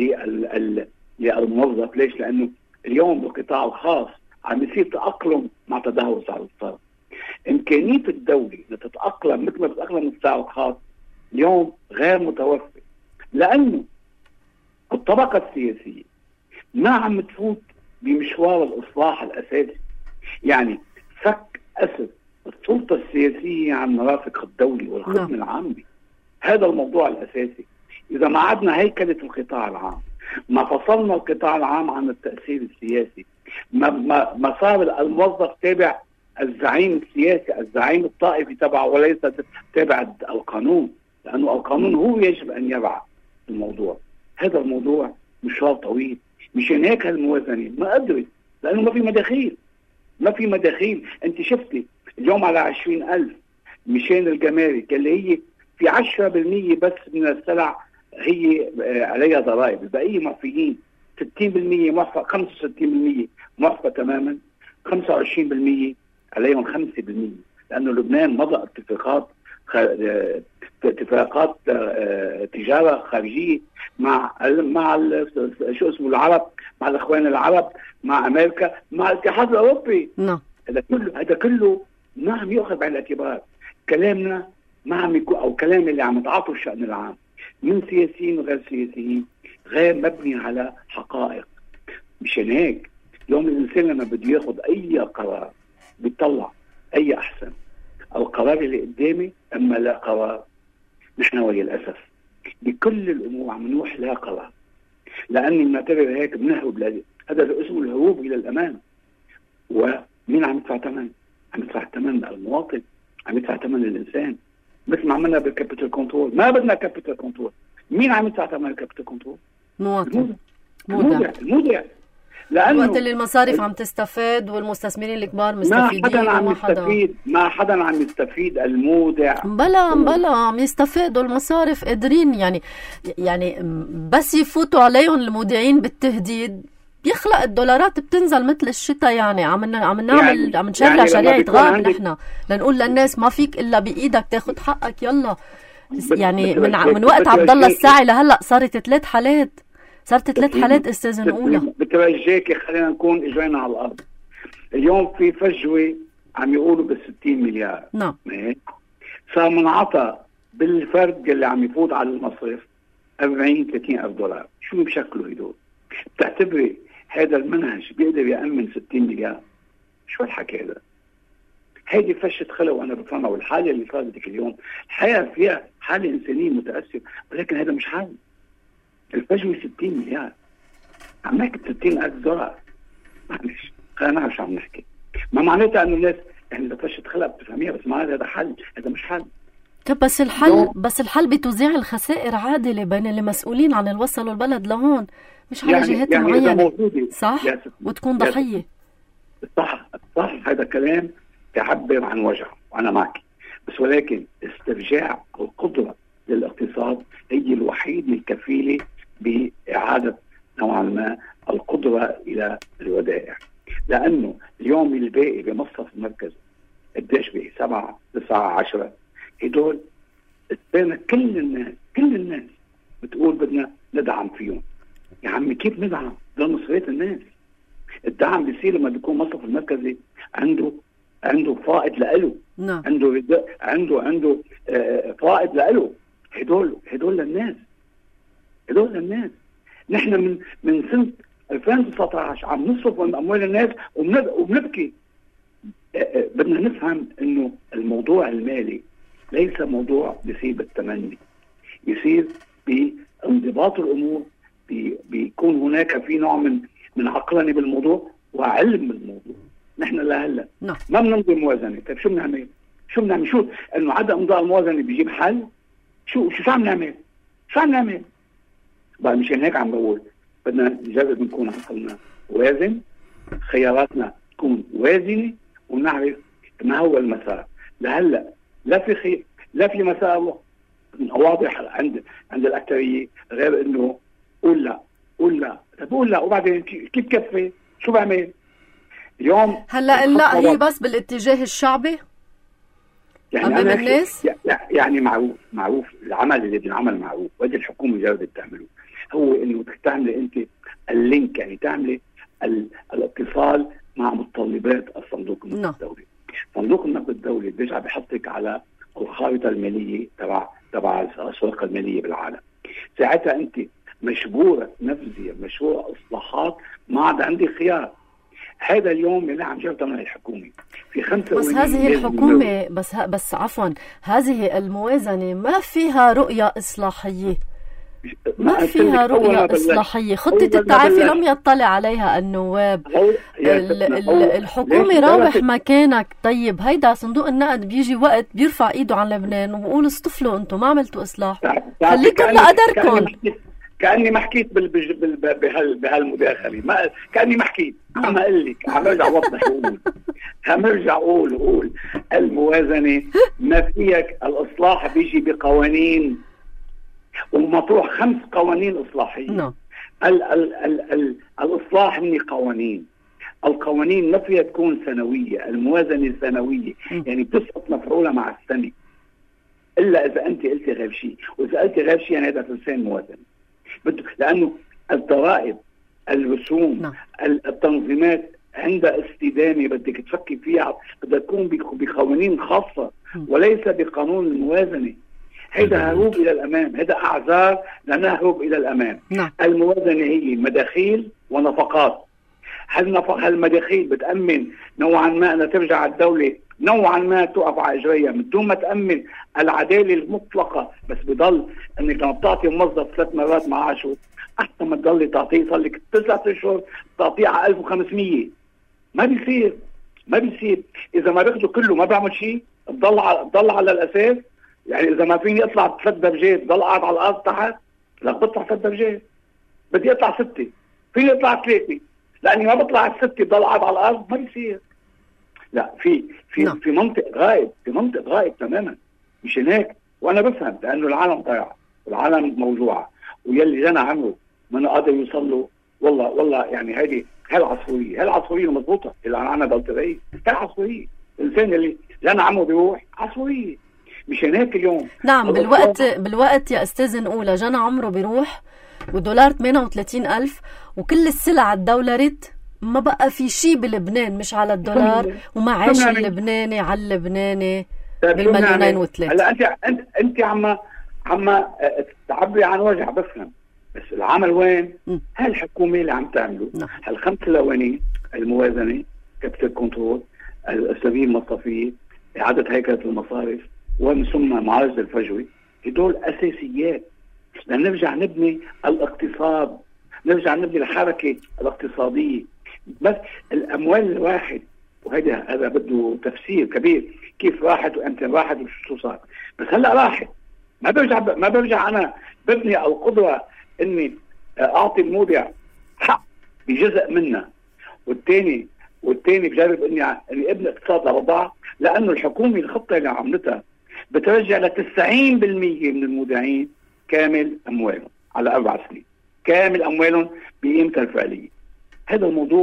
للموظف. ليش؟ لأنه اليوم بالقطاع الخاص عم يصير تأقلم مع تدهور سعر الصرف. إمكانية الدولة لتتأقلم مثل ما تتأقلم القطاع الخاص اليوم غير متوفر، لأنه الطبقة السياسية ما عم تفوت بمشوار الإصلاح الأساسي. يعني فك أسر السلطة السياسية عن مرافق الدولة والخدمة العامة، هذا الموضوع الأساسي. إذا ما عدنا هيكلة القطاع العام، ما فصلنا القطاع العام عن التأثير السياسي، ما, ما, ما صار الموظف تابع الزعيم السياسي، الزعيم الطائفي تبعه، وليس تابع القانون، لأنه القانون هو يجب أن يبع الموضوع. هذا الموضوع مشوار طويل. مشان هيك هالموازنة ما قدرت، لأنه ما في مداخيل، ما في مداخيل. أنت شفتي اليوم على عشرين ألف مشان الجمارك اللي هي في عشرة بالمية بس من السلع هي عليها ضرائب، البقية معفيين. ستين بالمية معفى، خمسة وستين بالمية معفى تماما، خمسة وعشرين بالمية عليهم خمسة بالمية، لأنه لبنان مضى اتفاقات اتفاقات تجارة خارجية مع مع شو اسمه العرب، مع الأخوان العرب، مع أمريكا، مع الاتحاد الأوروبي. نعم. هذا كله هذا كله ما عم يأخذ بعين الاعتبار. كلامنا ما عم يكون، أو كلام اللي عم تعاطوا الشأن العام من سياسيين وغير سياسيين غير مبني على حقائق. مشان هيك يوم الإنسان لما بده ياخذ أي قرار بيطلع أي أحسن القرار اللي قدامي أما لا قرار. نحن وللأسف بكل الأمور عم نروح لا قرار، لأني بنعتبر هيك بنهرب. هذا اسمه الهروب إلى الأمان. ومين عم يدفع ثمن؟ عم يدفع ثمن المواطن، عم يدفع ثمن الإنسان. مثل ما عملنا بالكابيتال كنترول، ما بدنا كابيتال كنترول. مين عم يدفع ثمن الكابيتال كنترول؟ مواطن. المودع. المودع. لأنه وقت اللي المصارف عم تستفاد والمستثمرين الكبار مستفيدين، ما حدا عم يستفيد، ما حدا عم يستفيد. المودع بلا بلا عم يستفادوا المصارف، قادرين يعني يعني بس يفوتوا عليهم المودعين بالتهديد بيخلق الدولارات بتنزل مثل الشتاء. يعني عم عم نعمل يعني عم نشغل يعني شريعة غاب نحن لنقول للناس ما فيك الا بايدك تاخذ حقك. يلا يعني من من وقت عبد الله الساعي لهلا صارت ثلاث حالات صارت ثلاث حالات استاذ الاولى. بتوجهك خلينا نكون اجرينا على الارض. اليوم في فجوه عم يقولوا بالستين مليار. نعم. صار منعطى بالفرد اللي عم يفوت على المصرف أربعين ثلاثين ألف دولار. شو بشكلوا هدول؟ بتعتبري هذا المنهج بيقدر يأمن ستين مليار؟ شو الحكي هذا؟ هيدي فشة خلق وانا بفهمها. والحالة اللي صارتك اليوم الحياة فيها حالة إنسانية متأثرة، ولكن هذا مش حال. الفجوة ستين مليار، عم نحكي ستين ألف دولار. معلش خلينا نعرف شو عم نحكي. ما معناتها انه الناس يعني اذا فشت خلق بتفهميها، بس ما هذا حل، هذا مش حل. طب بس الحل بس الحل بتوزيع الخسائر عادلة بين المسؤولين عن اللي وصلوا البلد لهون، مش على يعني جهات يعني معينة. صح؟ وتكون ضحية. صح صح، هذا كلام تعبر عن وجع وانا معك، بس ولكن استرجاع القدرة للاقتصاد هي الوحيد الكفيلة بإعادة نوعا ما القدرة إلى الودائع. لانه اليوم الباقي بمصرف المركز قديش باقي؟ سبعة تسعة عشرة. هدول بين كل الناس كل الناس بتقول بدنا ندعم فيهم. يا عمي كيف ندعم؟ ده مصريات الناس. الدعم بيصير لما بيكون مصرف المركزي عنده عنده فائض لإله. نعم. عنده عنده عنده آه فائض لإله. هدول هدول للناس. هدول للناس. نحن من من سنة ألفين وتسعة عشر عم نصرف من أموال الناس وبنبكي. آه آه بدنا نفهم إنه الموضوع المالي ليس موضوع بيصير بالتمني، يصير بانضباط الأمور، بي بيكون هناك في نوع من من عقلانية بالموضوع وعلم بالموضوع. نحن لهلا نعم. ما بنمضي موازنة. طيب شو بنعمل؟ شو بنعمل؟ شو انه عدم امضاء الموازنة بيجيب حل؟ شو شو عم نعمل؟ شو عم نعمل؟ بقى مشان هيك عم بقول بدنا نجرب نكون عقلنا وازن، خياراتنا تكون وازنة، ونعرف ما هو المسار. لهلا لا في خي... لا في مسار واضح عند عند الأكثرية غير انه قول لا قول لا طب قول لا وبعدين كيف كفي؟ شو بعمل؟ اليوم هلا لا هي بس بالاتجاه الشعبي يعني امام الناس. يعني معروف معروف العمل اللي بينعمل معروف، وهذه الحكومه جربت تعمله، هو انه تعملي انت اللينك، يعني تعملي الاتصال مع متطلبات الصندوق النقد الدولي. صندوق النقد الدولي بيرجع بحطك على الخارطه الماليه تبع تبع الاسواق الماليه بالعالم. ساعتها انت مجبوره تنفذي مشروع اصلاحات، ما عاد عندي خيار. هذا اليوم اللي عم جرب تعمل الحكومه في خمسة. بس هذه الحكومه بس ه... بس عفوا هذه الموازنه ما فيها رؤيه اصلاحيه، ما فيها رؤية إصلاحية. خطة التعافي لم يطلع عليها النواب. الحكومة راوح مكانك. طيب هيدا صندوق النقد بيجي وقت بيرفع ايده عن لبنان وبقول اصطفلوا انتم ما عملتوا إصلاح، خليكم لقدركم. كأني ما حكيت بهالمداخلة، ما كأني ما حكيت، عم أقول لك، عم أرجع وضح وأقول عم أرجع أقول وأقول الموازنة ما فيك. الإصلاح بيجي بقوانين ومطروح خمس قوانين إصلاحية. no. ال ال ال ال الإصلاح من قوانين. القوانين ما فيها تكون سنوية، الموازنة سنوية mm. يعني بتسقط مفعولة مع السنة، إلا إذا أنت قلتي غير شيء، وإذا قلتي غير شيء يعني هذا تنسين موازنة. لأنه الضرائب، الرسوم no. التنظيمات عندها استدامة بدك تفكي فيها، بدها تكون بقوانين خاصة mm. وليس بقانون الموازنة. هذا هروب إلى الأمام، هذا أعذار لنهرب إلى الأمام. نعم. الموازنة هي مداخيل ونفقات. هالمداخيل بتأمن نوعا ما أن ترجع الدولة نوعا ما تقف على إجريها من دون ما تأمن العدالة المطلقة، بس بضل أنك لما بتعطي موظف ثلاث مرات معاشه أحسن ما تضلي تعطيه صار لك تسعة أشهر تعطيه على ألف وخمسمية. ما بيصير ما بيصير إذا ما بياخده كله ما بعمل شيء، بضل على بضل على الأساس. يعني إذا ما فيني أطلع ثلاث درجات ضل قاعد على الأرض تحت، لا بطلع ثلاث درجات، بدي أطلع ستة، فيني أطلع ثلاثة، لأني ما بطلع الستة ضل قاعد على الأرض ما بيصير. لا في في no. في منطق غائب، في منطق غائب تماما. مشان هيك وأنا بفهم لأنه العالم ضايع والعالم موجوعة، ويلي جانا عمره ما قادر يوصل له. والله والله يعني هذه هالعصفورية هالعصفورية مضبوطة اللي أنا قلت لها هالعصفورية، الإنسان اللي جانا عمره بيروح عصفورية. مشان هيك اليوم نعم بالوقت بالوقت يا أستاذ نقول جانا عمره بيروح ودولار ثمانية وثلاثين ألف وكل السلع الدولارت، ما بقى في شيء بلبنان مش على الدولار، وما عاش اللبناني على اللبناني بالمليونين وثلاثة. هلا انت انت انت عم عم تعبري عن وجع بفهم، بس العمل وين؟ هالحكومه اللي عم تعمله هالخمس لوانين، الموازنه، كابيتال كنترول، السبيل المصرفيه، اعاده هيكله المصارف، ومن ثم معالجه الفجوه. هدول اساسيات لنرجع نبني الاقتصاد، نرجع نبني الحركه الاقتصاديه. بس الاموال الواحد، وهذا هذا بده تفسير كبير، كيف راحت وامتى راحت وشو صار. بس هلا راحت، ما برجع ما برجع انا ببني القدره اني اعطي المودع حق بجزء منها، والثاني والثاني بجرب اني اني ابني اقتصاد لوضع، لانه الحكومه الخطه اللي عملتها بترجع ل تسعين بالمية من المودعين كامل اموالهم على اربع سنين، كامل اموالهم بقيمتها الفعليه. هذا الموضوع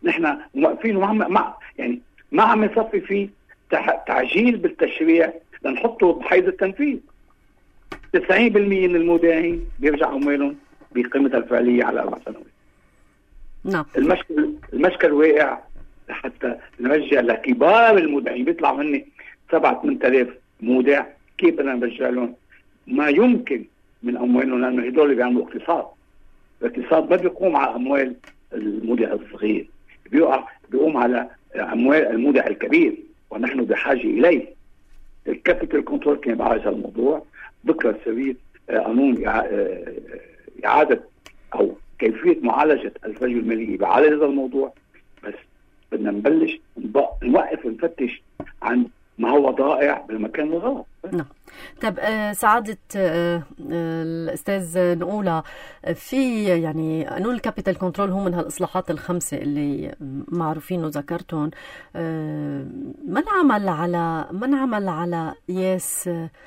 نحن موقفين وما مع يعني ما عم يصفي فيه تعجيل بالتشريع لنحطه بحيز التنفيذ. تسعين بالمئة من المودعين بيرجع أموالهم بقيمتها الفعلية على أربع سنوات. نعم. المشكل المشكل واقع لحتى نرجع لكبار المودعين بيطلعوا هن سبعة ثمانية آلاف مودع، كيف بدنا نرجع لهم ما يمكن من أموالهم؟ لأنه هدول بيعملوا اقتصاد. الاقتصاد ما بيقوم على أموال المودع الصغير، بيقع بيقوم على أموال المودع الكبير، ونحن بحاجة إليه. الكابيتال كنترول كان بعالج الموضوع. بكرة سبيل قانون إعادة أو كيفية معالجة الفجوة المالية بعالج هذا الموضوع، بس بدنا نبلش نوقف ونفتش عن ما هو ضائع بالمكان الغلط. نعم. طب سعادة الأستاذ نقولة، في يعني قانون الكابيتال كنترول هو من هالإصلاحات الخمسة اللي معروفين وذكرتهم، ما نعمل على ما نعمل على قياس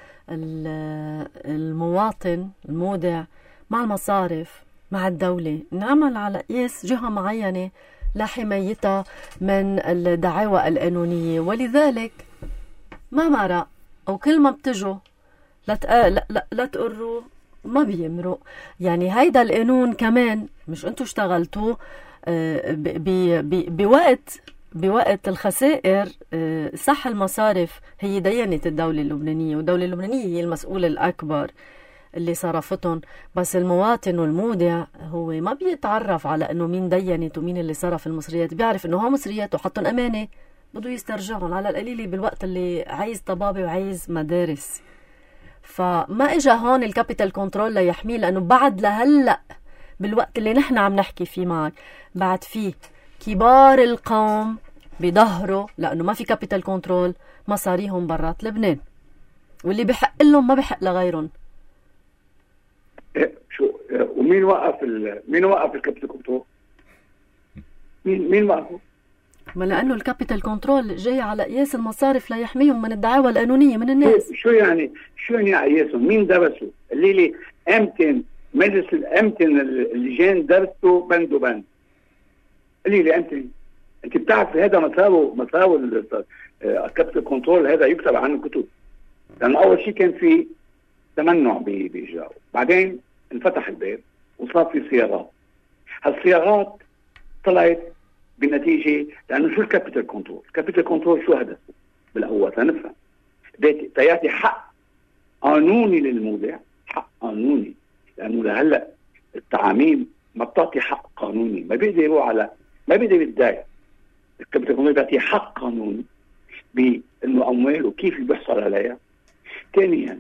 المواطن المودع مع المصارف مع الدولة، نعمل على قياس جهة معينة لحمايتها من الدعاوى القانونية، ولذلك ما مرق أو كل ما بتجوا لا لا لا, لا تقروا ما بيمرق. يعني هيدا القانون كمان مش انتوا اشتغلتوه بوقت بوقت الخسائر. صح المصارف هي دينة الدولة اللبنانية، والدولة اللبنانية هي المسؤولة الأكبر اللي صرفتهم، بس المواطن والمودع هو ما بيتعرف على انه مين دينت ومين اللي صرف المصريات، بيعرف انه هو مصريات وحطن امانه بده يسترجعهم على القليل بالوقت اللي عايز طبابه وعايز مدارس. فما اجى هون الكابيتال كنترول ليحميه، لانه بعد لهلا بالوقت اللي نحن عم نحكي فيه معك بعد فيه كبار القوم بيظهروا، لانه ما في كابيتال كنترول مصاريهم برات لبنان، واللي بحق لهم ما بحق لغيرهم. شو ومين وقف ال... مين وقف الكابيتال كنترول؟ مين مين وقفه؟ ما لانه الكابيتال كنترول جاي على قياس المصارف ليحميهم من الدعاوى القانونيه من الناس. شو يعني شو يعني قياسهم؟ مين درسوا؟ اللي لي امتن مجلس الامتن اللجان درسوا بند وبند. اللي لي امتن انت بتعرف هذا مساوي مساوي الكابيتال كنترول، هذا يكتب عنه كتب، لانه اول شيء كان في تمنع بإجراءه، بعدين انفتح الباب وصار في صياغات. هالصياغات طلعت بنتيجة، لأنه شو الكابيتال كنترول؟ الكابيتال كنترول شو هدفه؟ بالأول لنفهم تياتي حق قانوني للمودع، حق قانوني، لأنه لهلا التعاميم ما بتعطي حق قانوني، ما بيقدر يروح على ما بيقدر يتضايق. الكابيتال كنترول بيعطي حق قانوني بأنه أمواله كيف بيحصل عليها. ثانيا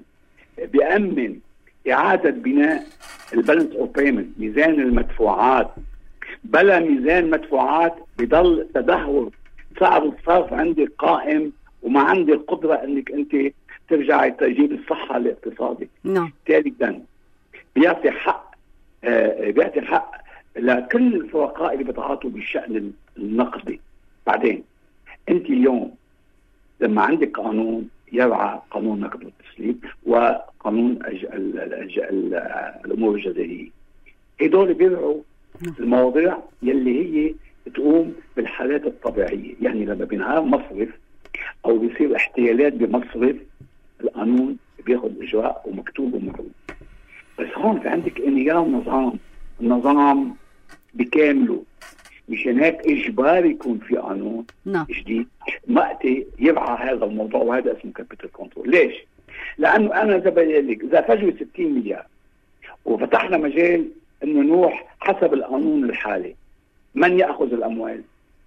بيأمن إعادة بناء البالانس أوف بيمنت، ميزان المدفوعات. بلا ميزان مدفوعات بضل تدهور سعر الصرف عندك قائم وما عندك قدرة انك انت ترجعي تجيب الصحة الاقتصادي. نعم. ثالثا بيعطي حق آه بيعطي حق لكل الفرقاء اللي بيتعاطوا بالشأن النقدي. بعدين انت اليوم لما عندك قانون يرعى قانون نقد والتسليم وقانون أج... ال... الأج... ال... الأمور الجزائية، هدول بيرعوا المواضيع يلي هي تقوم بالحالات الطبيعية. يعني لما بينهار مصرف أو بيصير احتيالات بمصرف، القانون بياخد إجراء ومكتوب ومعروف. بس هون في عندك انهيار نظام، النظام بكامله، مشان هيك إجباري يكون في قانون نعم. جديد مأتي يرعى هذا الموضوع، وهذا اسمه كابيتال كنترول. ليش؟ لأنه أنا إذا بقول لك إذا فجوة ستين مليار وفتحنا مجال إنه نروح حسب القانون الحالي، من يأخذ الأموال؟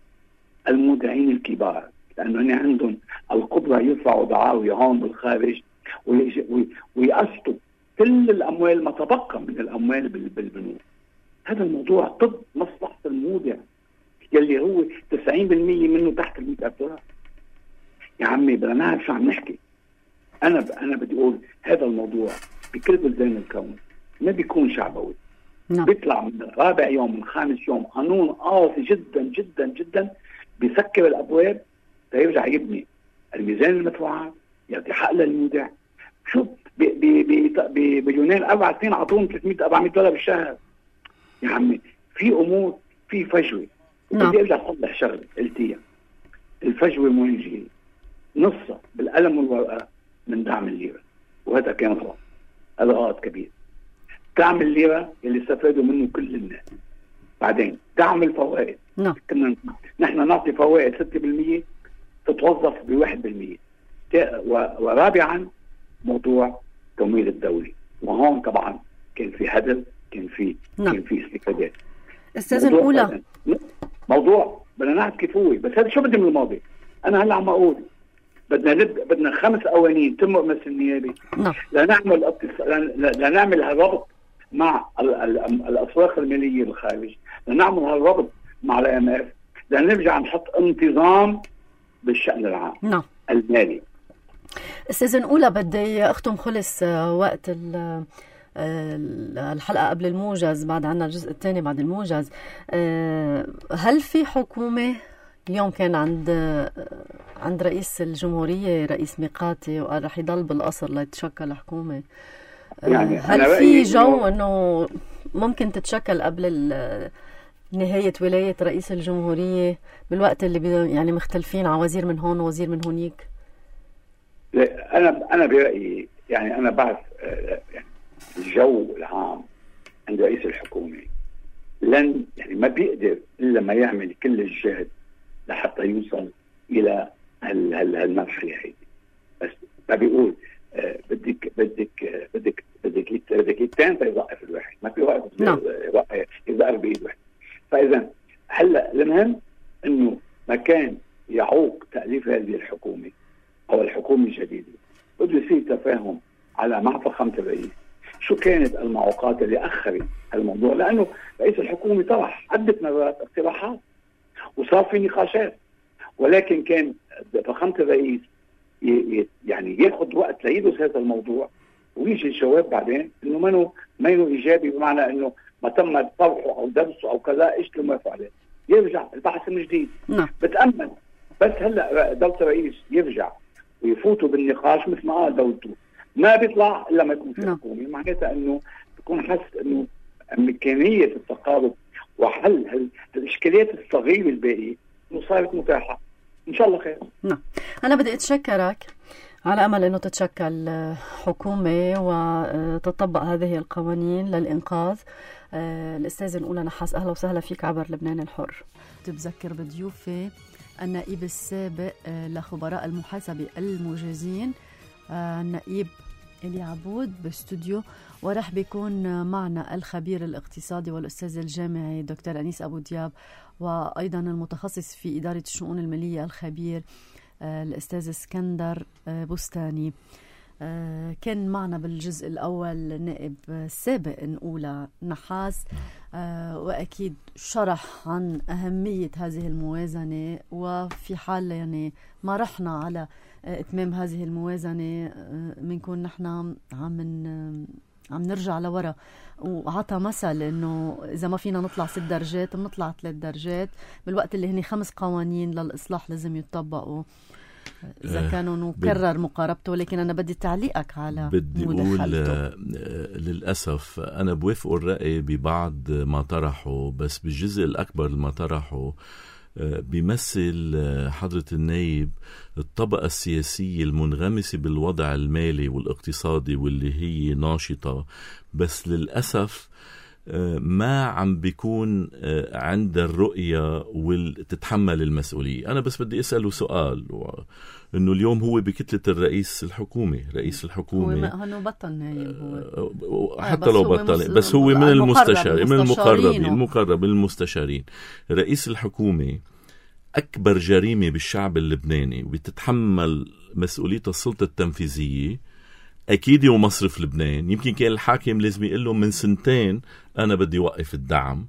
المودعين الكبار، لأنه هن عندهم القدرة يرفعوا دعاوي هون بالخارج ويقسطوا كل الأموال ما تبقى من الأموال بالبنوك. هذا الموضوع ضد مصلحة المودع يلي هو تسعين بالمئة منه تحت المئة ألف دولار. يا عمي بدنا نعرف شو عم نحكي. أنا ب... أنا بدي أقول هذا الموضوع بكل بلدان الكون ما بيكون شعبوي. نعم. بيطلع من رابع يوم من خامس يوم قانون قاسي جدا جدا جدا بيسكر الأبواب ليرجع يبني الميزان المدفوعات، يعطي حق للمودع. شو باليونان أربع سنين عطوهم ثلاثمئة أربعمئة دولار بالشهر. يا عمي في أمور، في فجوة بدي ارجع اصلح شغله قلتيها، الفجوه وين جاي؟ نصها بالقلم والورقه من دعم الليره، وهذا كان غلط، هذا غلط كبير. دعم الليره اللي استفادوا منه كل الناس. بعدين دعم الفوائد، نعم كنا نحن نعطي فوائد ستة بالمئة تتوظف ب واحد بالمئة. ورابعا موضوع التمويل الدولي، وهون طبعا كان في هدف، كان في نعم. كان في استفادات. استاذ الأولى موضوع بدنا نعرف كيف هو، بس هذا شو بدي من الماضي. انا هلا عم اقول بدنا نبدا، بدنا خمس قوانين تم مجلس النيابي نعم. لنعمل اتص... لنعمل هالربط مع ال... ال... الاسواق الماليه بالخارج، لنعمل هالربط مع الاي ام اف، لنرجع نحط انتظام بالشأن العام نعم. المالي. استاذ الأولى بدي اختم، خلص وقت الحلقة قبل الموجز، بعد عنا الجزء الثاني بعد الموجز. هل في حكومة اليوم كان عند عند رئيس الجمهورية رئيس ميقاتي وقال رح يضل بالقصر ليتشكل حكومة، يعني هل في جو انه ممكن تتشكل قبل نهاية ولاية رئيس الجمهورية بالوقت اللي يعني مختلفين على وزير من هون ووزير من هونيك؟ انا انا برأيي يعني انا بعرف يعني الجو العام عند رئيس الحكومة لن يعني ما بيقدر الا ما يعمل كل الجهد لحتى يوصل الى هالمرحلة هي. بس ما بيقول آه بدك بدك آه بدك بدك بدك يتان فيضعف الواحد، ما في وقت يضعف بايد واحد. فاذا هلا المهم انه مكان يعوق تأليف هذه الحكومة او الحكومة الجديدة بده يصير تفاهم على مع فخامة الرئيس شو كانت المعوقات اللي اخرت الموضوع، لانه رئيس الحكومة طرح عدة مرات اقتراحات وصار في نقاشات، ولكن كان فخامة الرئيس يعني ياخذ وقت ليدرس هذا الموضوع ويجي الجواب بعدين انه منه منه ايجابي، بمعنى انه ما تم طرحه او درسه او كذا ايش اللي موافق عليه، يرجع البحث من جديد. نعم. بتامل بس هلا دولة الرئيس يرجع ويفوتوا بالنقاش مثل ما قال دولته، ما بيطلع الا ما يكون في نعم. حكومه، معناتها انه بكون حاسس انه امكانيه التقارب وحل الاشكاليات الصغيره الباقيه انه صارت متاحه. ان شاء الله خير. نعم. انا بدي اتشكرك على امل انه تتشكل حكومه وتطبق هذه القوانين للانقاذ. الاستاذ الأولى نحاس، اهلا وسهلا فيك عبر لبنان الحر. بذكر بضيوفي النائب السابق لخبراء المحاسبه المجازين النائب إلي عبود باستوديو، ورح بيكون معنا الخبير الاقتصادي والأستاذ الجامعي دكتور أنيس أبو دياب، وأيضا المتخصص في إدارة الشؤون المالية الخبير الأستاذ اسكندر بستاني. كان معنا بالجزء الأول نائب السابق نقول نحاس، وأكيد شرح عن أهمية هذه الموازنة، وفي حال يعني ما رحنا على إتمام هذه الموازنة بنكون نحن عم عم نرجع لورا. وعطى مثل إنه إذا ما فينا نطلع ست درجات بنطلع ثلاث درجات، بالوقت اللي هني خمس قوانين للإصلاح لازم يتطبقوا إذا كانوا نكرر مقاربته. لكن أنا بدي تعليقك على بدي أقول للأسف أنا بوافق الرأي ببعض ما طرحه، بس بالجزء الأكبر ما طرحه بيمثل حضرة النايب الطبقة السياسية المنغمسة بالوضع المالي والاقتصادي واللي هي ناشطة، بس للأسف ما عم بيكون عند الرؤية وتتحمل المسؤولية. أنا بس بدي أسأله سؤال، إنه اليوم هو بكتلة الرئيس الحكومة، رئيس الحكومة هو ما بطل نايب هو، حتى لو بطل بس هو من المستشار من المقربين المقرب من المستشارين. رئيس الحكومة أكبر جريمة بالشعب اللبناني وبتتحمل مسؤولية السلطة التنفيذية أكيد هو مصرف لبنان. يمكن كان الحاكم لازم يقول له من سنتين أنا بدي وقف الدعم،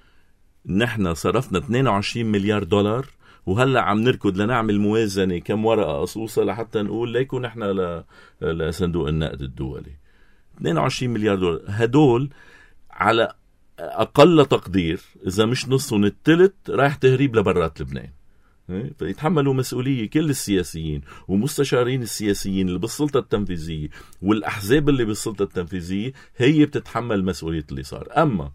نحن صرفنا اثنين وعشرين مليار دولار وهلأ عم نركض لنعمل موازنة كم ورقة قصوصة لحتى نقول ليكو نحن لصندوق النقد الدولي. اثنين وعشرين مليار دولار هدول على أقل تقدير إذا مش نصهم الثلث رايح تهريب لبرات لبنان. فيتحملوا مسؤولية كل السياسيين ومستشارين السياسيين اللي بالسلطة التنفيذية والأحزاب اللي بالسلطة التنفيذية، هي بتتحمل مسؤولية اللي صار. أما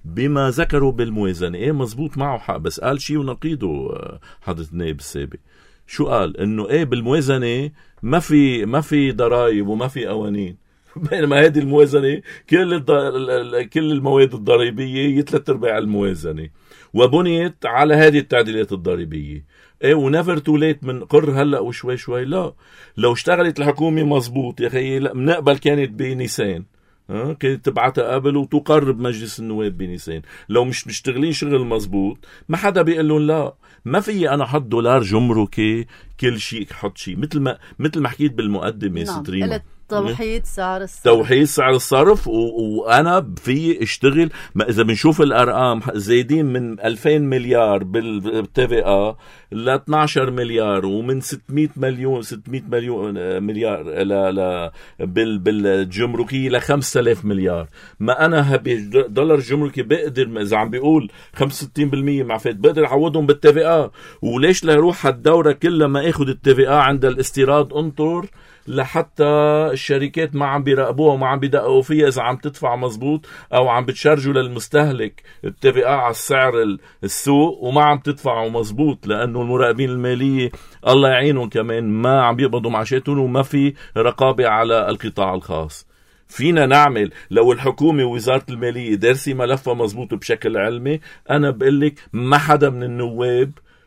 بما ذكروا بالموازنة. ايه مزبوط معه حق، بس قال شيء ونقيده حضرة النائب السابق. شو قال؟ انه ايه بالموازنة ما في ما في ضرائب وما في قوانين، بينما هذه الموازنة كل كل المواد الضريبية يثلاث ارباع الموازنة وبنيت على هذه التعديلات الضريبية. ايه ونفر توليت من قر هلا وشوي شوي. لا، لو اشتغلت الحكومة مزبوط يا اخي، منقبل كانت بنيسان، ها كانت تبعتها قبل وتقرب مجلس النواب بنيسان. لو مش مشتغلين شغل مزبوط ما حدا بيقول لهم لا. ما في انا حط دولار جمركي كل شيء حط شيء، مثل ما مثل ما حكيت بالمقدمه. نعم. ستريما توحيد سعر الصرف، توحيد سعر الصرف و... وانا في اشتغل. ما اذا بنشوف الارقام زايدين من ألفين مليار بالتي في ا ل اثناشر مليار، ومن ستمائة مليون ستمائة مليون مليار ل ل بال بالجمركيه ل خمسة آلاف مليار. ما انا هبي دولار جمركي بقدر، اذا عم بيقول خمسة وستين بالمية معفات، بقدر اعوضهم بالتي في ا. وليش لا يروح هالدوره كلها ما اخذ التي في ا عند الاستيراد؟ انطر لحتى الشركات ما عم بيراقبوها وما عم بيدققوا فيها اذا عم تدفع مزبوط او عم بتشارجوا للمستهلك التي في ا على السعر السوق وما عم تدفعوا مزبوط، لانه المراقبين الماليه الله يعينهم كمان ما عم بيقبضوا معاشاتهم وما في رقابه على القطاع الخاص. فينا نعمل لو الحكومه ووزاره الماليه دارسه ملفها مزبوط بشكل علمي. انا بقول لك ما حدا من النواب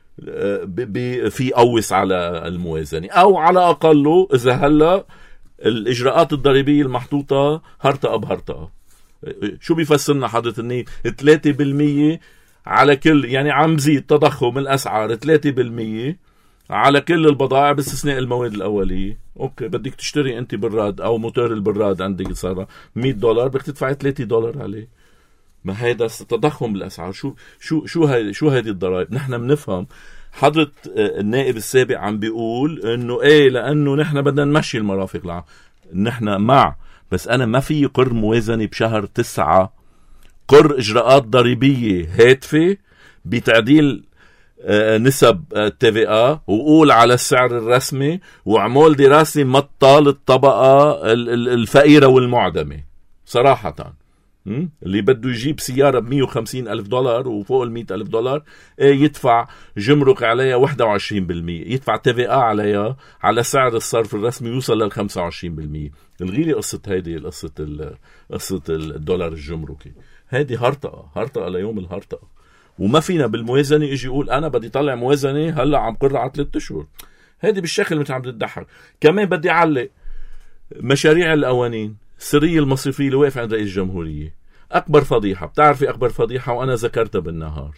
في قوس على الموازنة، أو على أقله إذا هلأ الإجراءات الضريبية المحطوطة هرطقة بهرطقة. شو بيفسرنا حضرة النائب؟ ثلاثة بالمية على كل، يعني عم زيد تضخم الأسعار ثلاثة بالمية على كل البضائع باستثناء المواد الأولية. أوكي، بدك تشتري أنت براد أو موتور البراد عندك صار مية دولار، بدك تدفعي ثلاثة دولار عليه. ما هيدا تضخم بالأسعار. شو شو شو هاي شو هذه الضرائب؟ نحن بنفهم. حضرة النائب السابق عم بيقول انه ايه لانه نحن بدنا نمشي المرافق العامة. نحن مع، بس انا ما في قر موازنة بشهر تسعة قر اجراءات ضريبية هاتفة بتعديل نسب التي في ا وقول على السعر الرسمي وعمول دراسة مطة للطبقة الفقيرة والمعدمة. صراحة اللي بده يجيب سيارة بمية وخمسين ألف دولار وفوق المئة ألف دولار يدفع جمرك عليها واحد وعشرين بالمية، يدفع تي في ا عليها على سعر الصرف الرسمي يوصل لل خمسة وعشرين بالمية. الغيلي قصة هيدي قصة قصة الدولار الجمركي، هيدي هرطقة هرطقة ليوم الهرطقة. وما فينا بالموازنة يجي يقول أنا بدي طلع موازنة هلأ عم قرر على ثلاثة أشهر. هيدي بالشكل مثل عم تتضحك. كمان بدي أعلق مشاريع القوانين السرية المصرفية اللي واقف عند رئيس الجمهورية. أكبر فضيحة، بتعرفي أكبر فضيحة وأنا ذكرتها بالنهار.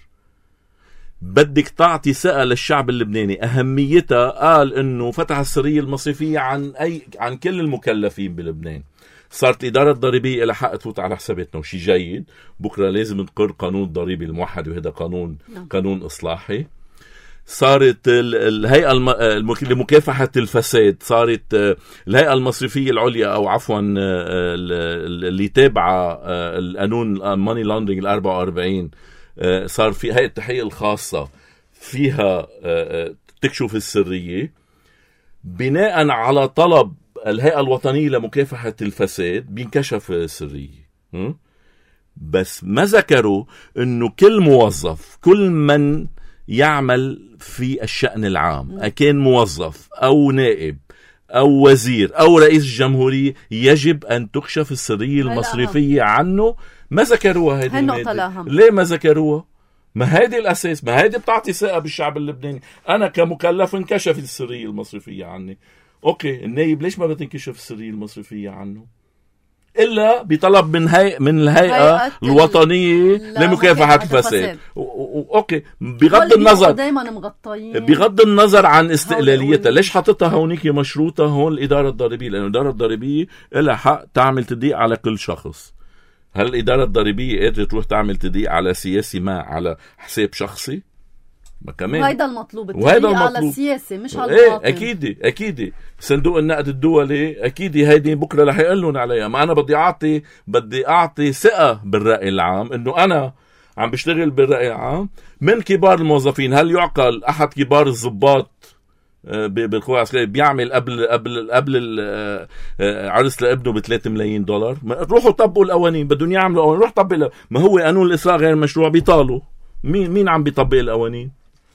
بدك تعطي ثقة للشعب اللبناني، أهميتها قال إنه فتح السرية المصرفية عن أي عن كل المكلفين بلبنان. صارت الإدارة الضريبية إلى حق تفوت على حساباتنا وشي جيد. بكرة لازم نقر قانون الضريبي الموحد وهذا قانون قانون إصلاحي. صارت الهيئة لمكافحة الفساد، صارت الهيئة المصرفية العليا أو عفوا اللي تابعة القانون ماني لاندرينج الأربعة وأربعين، صار في هيئة التحقيق الخاصة فيها تكشف السرية بناء على طلب الهيئة الوطنية لمكافحة الفساد بينكشف السرية. بس ما ذكروا إنه كل موظف، كل من يعمل في الشأن العام، أكان موظف أو نائب أو وزير أو رئيس الجمهورية، يجب أن تكشف السرية المصرفية عنه. ما ذكروها هذه المادة. ليه ما ذكروها؟ ما هذه الأساس، ما هذه بتعطي ثقة بالشعب اللبناني. أنا كمكلف انكشف السرية المصرفية عني. أوكي، النائب ليش ما بتنكشف السرية المصرفية عنه؟ إلا بطلب من هي من الهيئة الوطنية لمكافحة الفساد. أوكي، بغض النظر بغض النظر عن استقلاليتها، ليش حطتها هونيك مشروطة هون الإدارة الضريبية؟ لأن الإدارة الضريبية لها حق تعمل تضييق على كل شخص. هل الإدارة الضريبية قادرة تروح تعمل تضييق على سياسي ما على حساب شخصي؟ ما كمان وهيدا المطلوب، التضييق على السياسة مش على المواطن. ايه اكيد اكيد صندوق النقد الدولي اكيد هيدي بكره رح يقولون عليها. ما انا بدي اعطي بدي اعطي ثقه بالراي العام انه انا عم بشتغل بالراي العام من كبار الموظفين. هل يعقل احد كبار الضباط بالقوى العسكرية بيعمل قبل قبل قبل عرس لابنه بثلاثة ملايين دولار. روحوا طبقوا القوانين، بدهم يعملوا قوانين، روح طبق. ما هو قانون الإسراء غير مشروع بيطالوا. مين مين عم بيطبق القوانين؟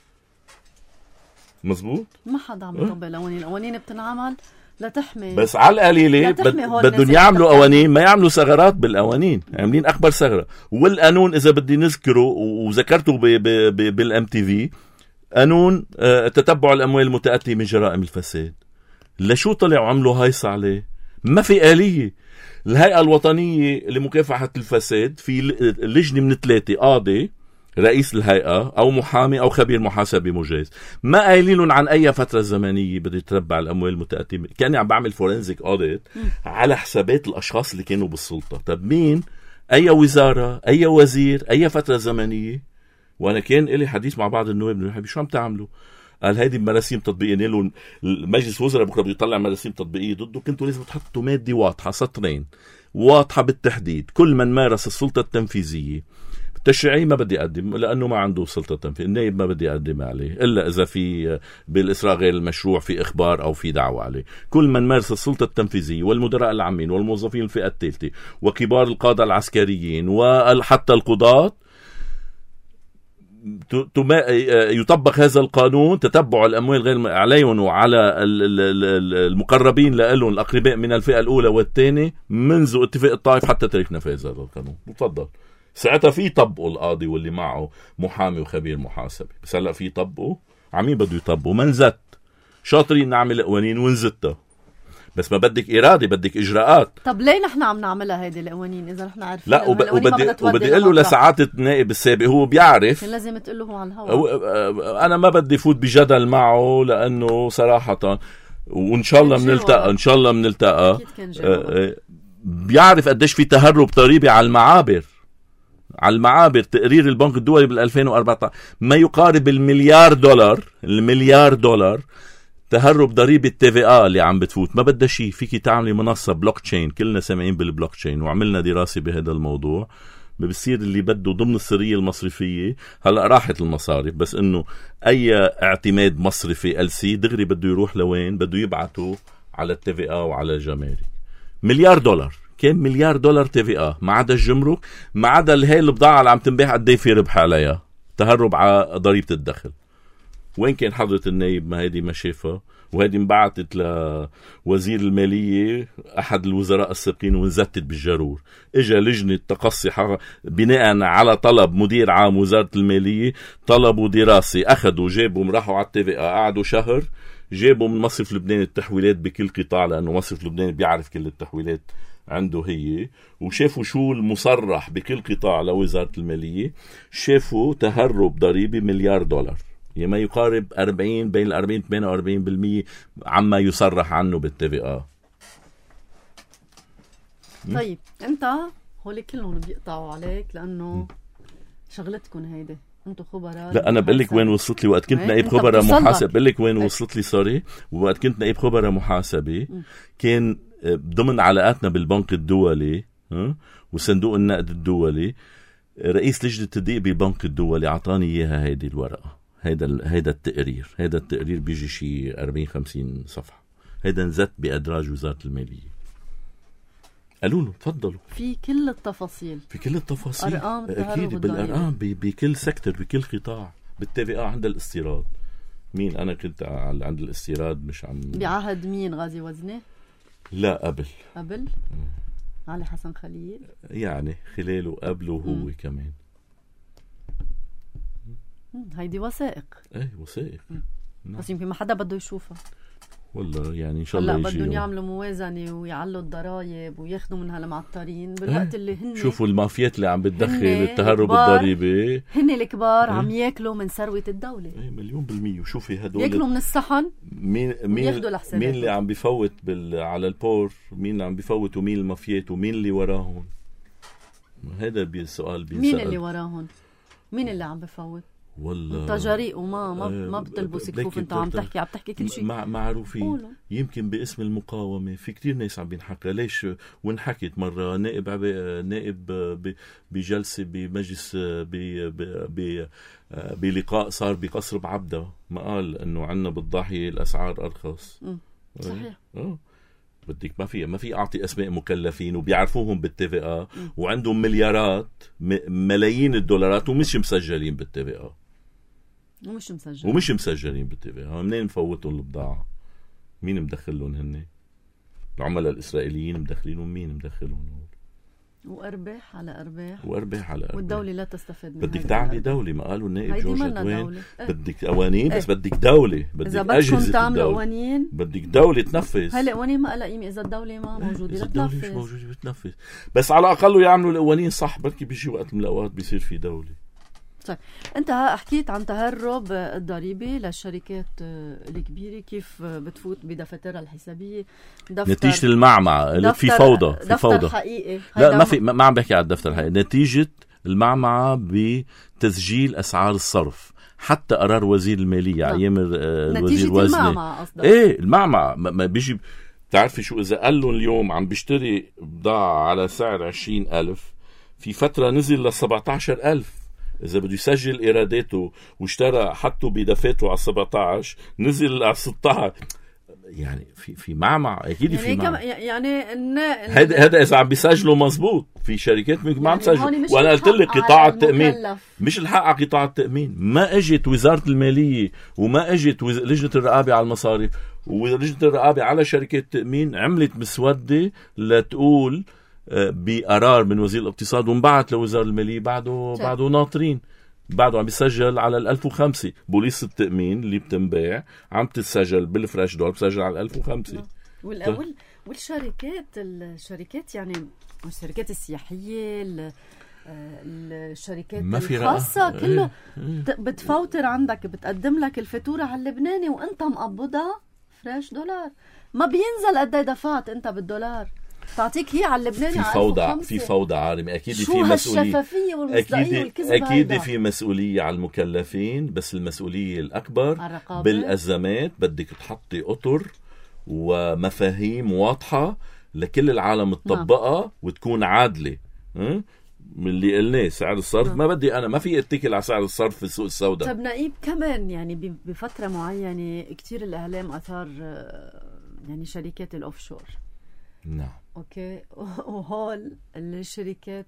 مزبوط، ما حدا عم يطبق القوانين. القوانين بتنعمل لتحمي، بس على القليله بدهم يعملوا قوانين، ما يعملوا ثغرات بالقوانين. عاملين اكبر ثغره. والقانون اذا بدي نذكره وذكرته بالام تي في، قانون تتبع الاموال المتاتيه من جرائم الفساد. لشو طلعوا عملوا هايص عليه؟ ما في آلية. الهيئة الوطنية لمكافحة الفساد في لجنة من ثلاثة، قاضي، رئيس الهيئة أو محامي أو خبير محاسبي مجاز. ما قايلين عن أي فترة زمنية بدي تتبع الأموال المتأتية. كان عم بعمل فورنزيك أوديت على حسابات الأشخاص اللي كانوا بالسلطة. طب مين؟ أي وزارة، أي وزير، أي فترة زمنية. وأنا كان إلي حديث مع بعض النواب، شو عم تعملوا؟ قال هيدي مراسيم تطبيقية. له المجلس الوزراء بكرة بده يطلع مراسيم تطبيقية ضده، كنتوا لازم تحطوا مادة واضحة، سطرين واضحة بالتحديد. كل من مارس السلطة التنفيذية، التشريعي ما بدي أقدم لأنه ما عنده سلطة تنفيذية، النائب ما بدي أقدم عليه إلا إذا في بالإسراء غير المشروع في إخبار أو في دعوة عليه. كل من مارس السلطة التنفيذية والمدراء العامين والموظفين الفئة الثالثة وكبار القادة العسكريين وحتى القضاة يطبق هذا القانون، تتبع الأموال غير عليهم وعلى المقربين لهم الأقرباء من الفئة الأولى والثانية منذ اتفاق الطائف حتى تاريخ نفاذ هذا القانون. مفضل. ساعتها في طبقوا القاضي واللي معه محامي وخبير محاسبي. بس هلا في طبقوا عمين بده يطبقوا. ما نزت شاطرين نعمل قوانين ونزتها، بس ما بدك إرادة، بدك إجراءات. طب ليه نحن عم نعملها هيدي القوانين إذا نحن عارفين؟ لا وب... وبدي وبدي أقول له لساعات النائب السابق هو بيعرف، لازم تقول له هو على الهواء. أنا ما بدي فوت بجدل معه لأنه صراحة، وإن شاء الله بنلتقى إن شاء الله بنلتقى بيعرف قديش في تهرب ضريبي على المعابر. على المعابر تقرير البنك الدولي بال ألفين وأربعة عشر ما يقارب المليار دولار، المليار دولار تهرب ضريبة تي في آ اللي عم بتفوت. ما بدها شيء، فيكي تعملي منصة بلوك تشين، كلنا سامعين بالبلوك تشين وعملنا دراسة بهذا الموضوع. بصير اللي بده ضمن السرية المصرفية. هلأ راحت المصارف، بس انه اي اعتماد مصرفي ال سي دغري بده يروح لوين؟ بده يبعته على التي في آ وعلى الجمارك. مليار دولار، كم مليار دولار تي في آ، ما عدا الجمرك، ما عدا هي البضاعة اللي عم تنباع قد ايه في ربح عليها، تهرب على ضريبة الدخل. وين كان حضرة النايب؟ ما هيدي ما شافها، وهيدي انبعتت لوزير المالية أحد الوزراء السابقين وانزتت بالجرور. اجا لجنة تقصي بناء على طلب مدير عام وزارة المالية، طلبوا دراسة، أخذوا جابوا راحوا على التي في آ، قعدوا شهر، جابوا من مصرف لبنان التحويلات بكل قطاع، لأنه مصرف لبنان بيعرف كل التحويلات عنده هي، وشافوا شو المصرح بكل قطاع لوزارة المالية. شافوا تهرب ضريبي مليار دولار، يعني ما يقارب أربعين بين الأربعين ثمانية وأربعين بالمية عما يصرح عنه بالتي في آ. طيب انت هولي كلهم بيقطعوا عليك لأنه شغلتكم هيدي، انتو خبراء. لا انا بقول لك وين وصلت لي وقت كنت نائب خبراء محاسب. بقول لك وين وصلت لي سوري. وقت كنت نائب خبراء محاسبه كان ضمن علاقاتنا بالبنك الدولي وصندوق النقد الدولي، رئيس لجنة التدقيق بالبنك الدولي اعطاني اياها هيدي الورقة، هيدا هيدا التقرير. هيدا التقرير بيجي شي أربعين خمسين صفحة. هيدا نزت بأدراج وزارة المالية. قالوا له تفضلوا في كل التفاصيل، في كل التفاصيل أرقام اكيد بالارقام بكل سيكتور بكل قطاع. بالتي في آ عند الاستيراد، مين انا كنت عند الاستيراد مش عم بعهد مين؟ غازي وزنه؟ لا قبل قبل م. علي حسن خليل، يعني خلاله قبله هو م. كمان. هيدي وثائق. ايه وثائق، بس يمكن ما حدا بده يشوفها والله. يعني ان شاء الله يجي. هلا بدهم يعملوا موازنه ويعلوا الضرايب وياخذوا منها المعطرين بالوقت اللي هن شوفوا المافيات اللي عم بتدخل التهرب الضريبي، هن الكبار عم ياكلوا من ثروه الدوله. ايه مليون بالمية. وشوفي هدول ياكلوا من الصحن. مين مين مين اللي عم بيفوت بال على البور؟ مين اللي عم بيفوت ومين المافيات ومين اللي وراهم؟ هذا السؤال بينسأل. مين اللي وراهم؟ مين اللي عم بفوت؟ والله انت جريء وما ما ما بتلبس كفوف. انت عم تحكي عم تحكي كل شيء مع معروفين. يمكن باسم المقاومه في كتير ناس عم بينحكى. ليش وانحكت مره نائب نائب بجلسه بمجلس بلقاء صار بقصر بعبده ما قال انه عندنا بالضاحيه الاسعار ارخص. صحيح. اه بدك ما في ما في اعطي اسماء مكلفين وبيعرفوهم بالتي في ا وعندهم مليارات ملايين الدولارات ومش مسجلين بالتي في ا ومش مسجلين ومش مسجلين بالتي في ا. منين نفوتهم البضاعه؟ مين مدخلهم؟ هن العملاء الاسرائيليين مدخلينهم. مين مدخلهم؟ وارباح على ارباح وارباح على ارباح. والدوله لا تستفيد من بدك تعملي دوله. ما قالوا النائب جورج دوين اه. بدك قوانين بس اه. بدك دوله. بدك اجهزه تعمل قوانين. بدك دوله تنفذ. هلا قوانين ما لها قيمه اذا الدوله ما موجوده. اذا الدوله مش موجوده بتنفذ. بس على الاقل يعملوا القوانين صح. بركي بيجي وقت من الاوقات بيصير في دوله. طيب انت حكيت عن تهرب الضريبي للشركات الكبيره كيف بتفوت بدفاترها الحسابيه. نتيجه المعمعه في فوضى. في دفتر فوضى حقيقي. لا ما في ما عم بحكي على الدفتر الحقيقي. نتيجه المعمعه بتسجيل اسعار الصرف. حتى قرار وزير الماليه ايام الوزير وزني. المعمعه قصدك؟ ايه المعمعه ما بيجي. بتعرفي شو اذا قال لهم اليوم عم بيشتري بضاعه على سعر عشرين ألف في فتره نزل ل سبعة عشر ألف. إذا بده يسجل إيراداته واشترى حطه بدفاته على سبعة عشر نزل على ستة عشر. يعني في في معمع أكيد. يعني في معمع. يعني هذا هذا إذا عم بيسجلوا مزبوط. في شركات ما عم تسجل. وأنا قلت لك قطاع التأمين مش الحق على قطاع التأمين. ما أجت وزارة المالية وما أجت وز... لجنة الرقابة على المصارف ولجنة الرقابة على شركات التأمين عملت مسودة لتقول بقرار من وزير الاقتصاد ومبعت لوزارة المالية بعده بعده ناطرين. بعده عم بيسجل على الألف وخمسة. بوليس التأمين اللي بتنباع عم تتسجل بالفريش دور بتسجل على الألف وخمسة. والأول والشركات الشركات يعني الشركات السياحية الشركات الخاصة كله بتفوتر عندك بتقدم لك الفاتورة على اللبناني وانت مقبضها فريش دولار. ما بينزل قد ايه دفعت انت بالدولار تعطيك هي على اللبناني. في فوضى في فوضى عارمة. اكيد في مسؤوليه. اكيد اكيد في مسؤوليه على المكلفين. بس المسؤوليه الاكبر بالازمات بدك تحطي اطر ومفاهيم واضحه لكل العالم تطبقها وتكون عادله. من اللي قلناه سعر الصرف ما بدي انا ما في اتكل على سعر الصرف في السوق السوداء. طب نقيب كمان يعني بفتره معينه كتير الاعلام اثار يعني شركات الاوفشور. نعم. اوكي. وهول الشركات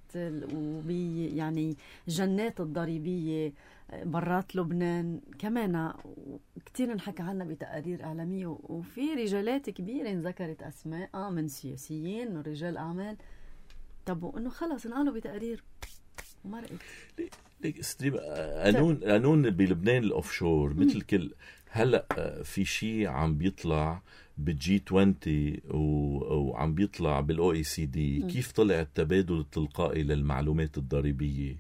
وبي يعني جنات الضريبيه برات لبنان كمان كتير انحكى عنها بتقارير اعلاميه. وفي رجالات كبيره انذكرت اسماء اه من سياسيين ورجال اعمال. طب وانه خلص انقالوا بتقارير وما رأيت. ليك استريب قانون قانون بلبنان الاوفشور مثل كل هلا في شيء عم بيطلع بالجي عشرين وعم بيطلع بالاو اي سي دي. كيف طلع التبادل التلقائي للمعلومات الضريبيه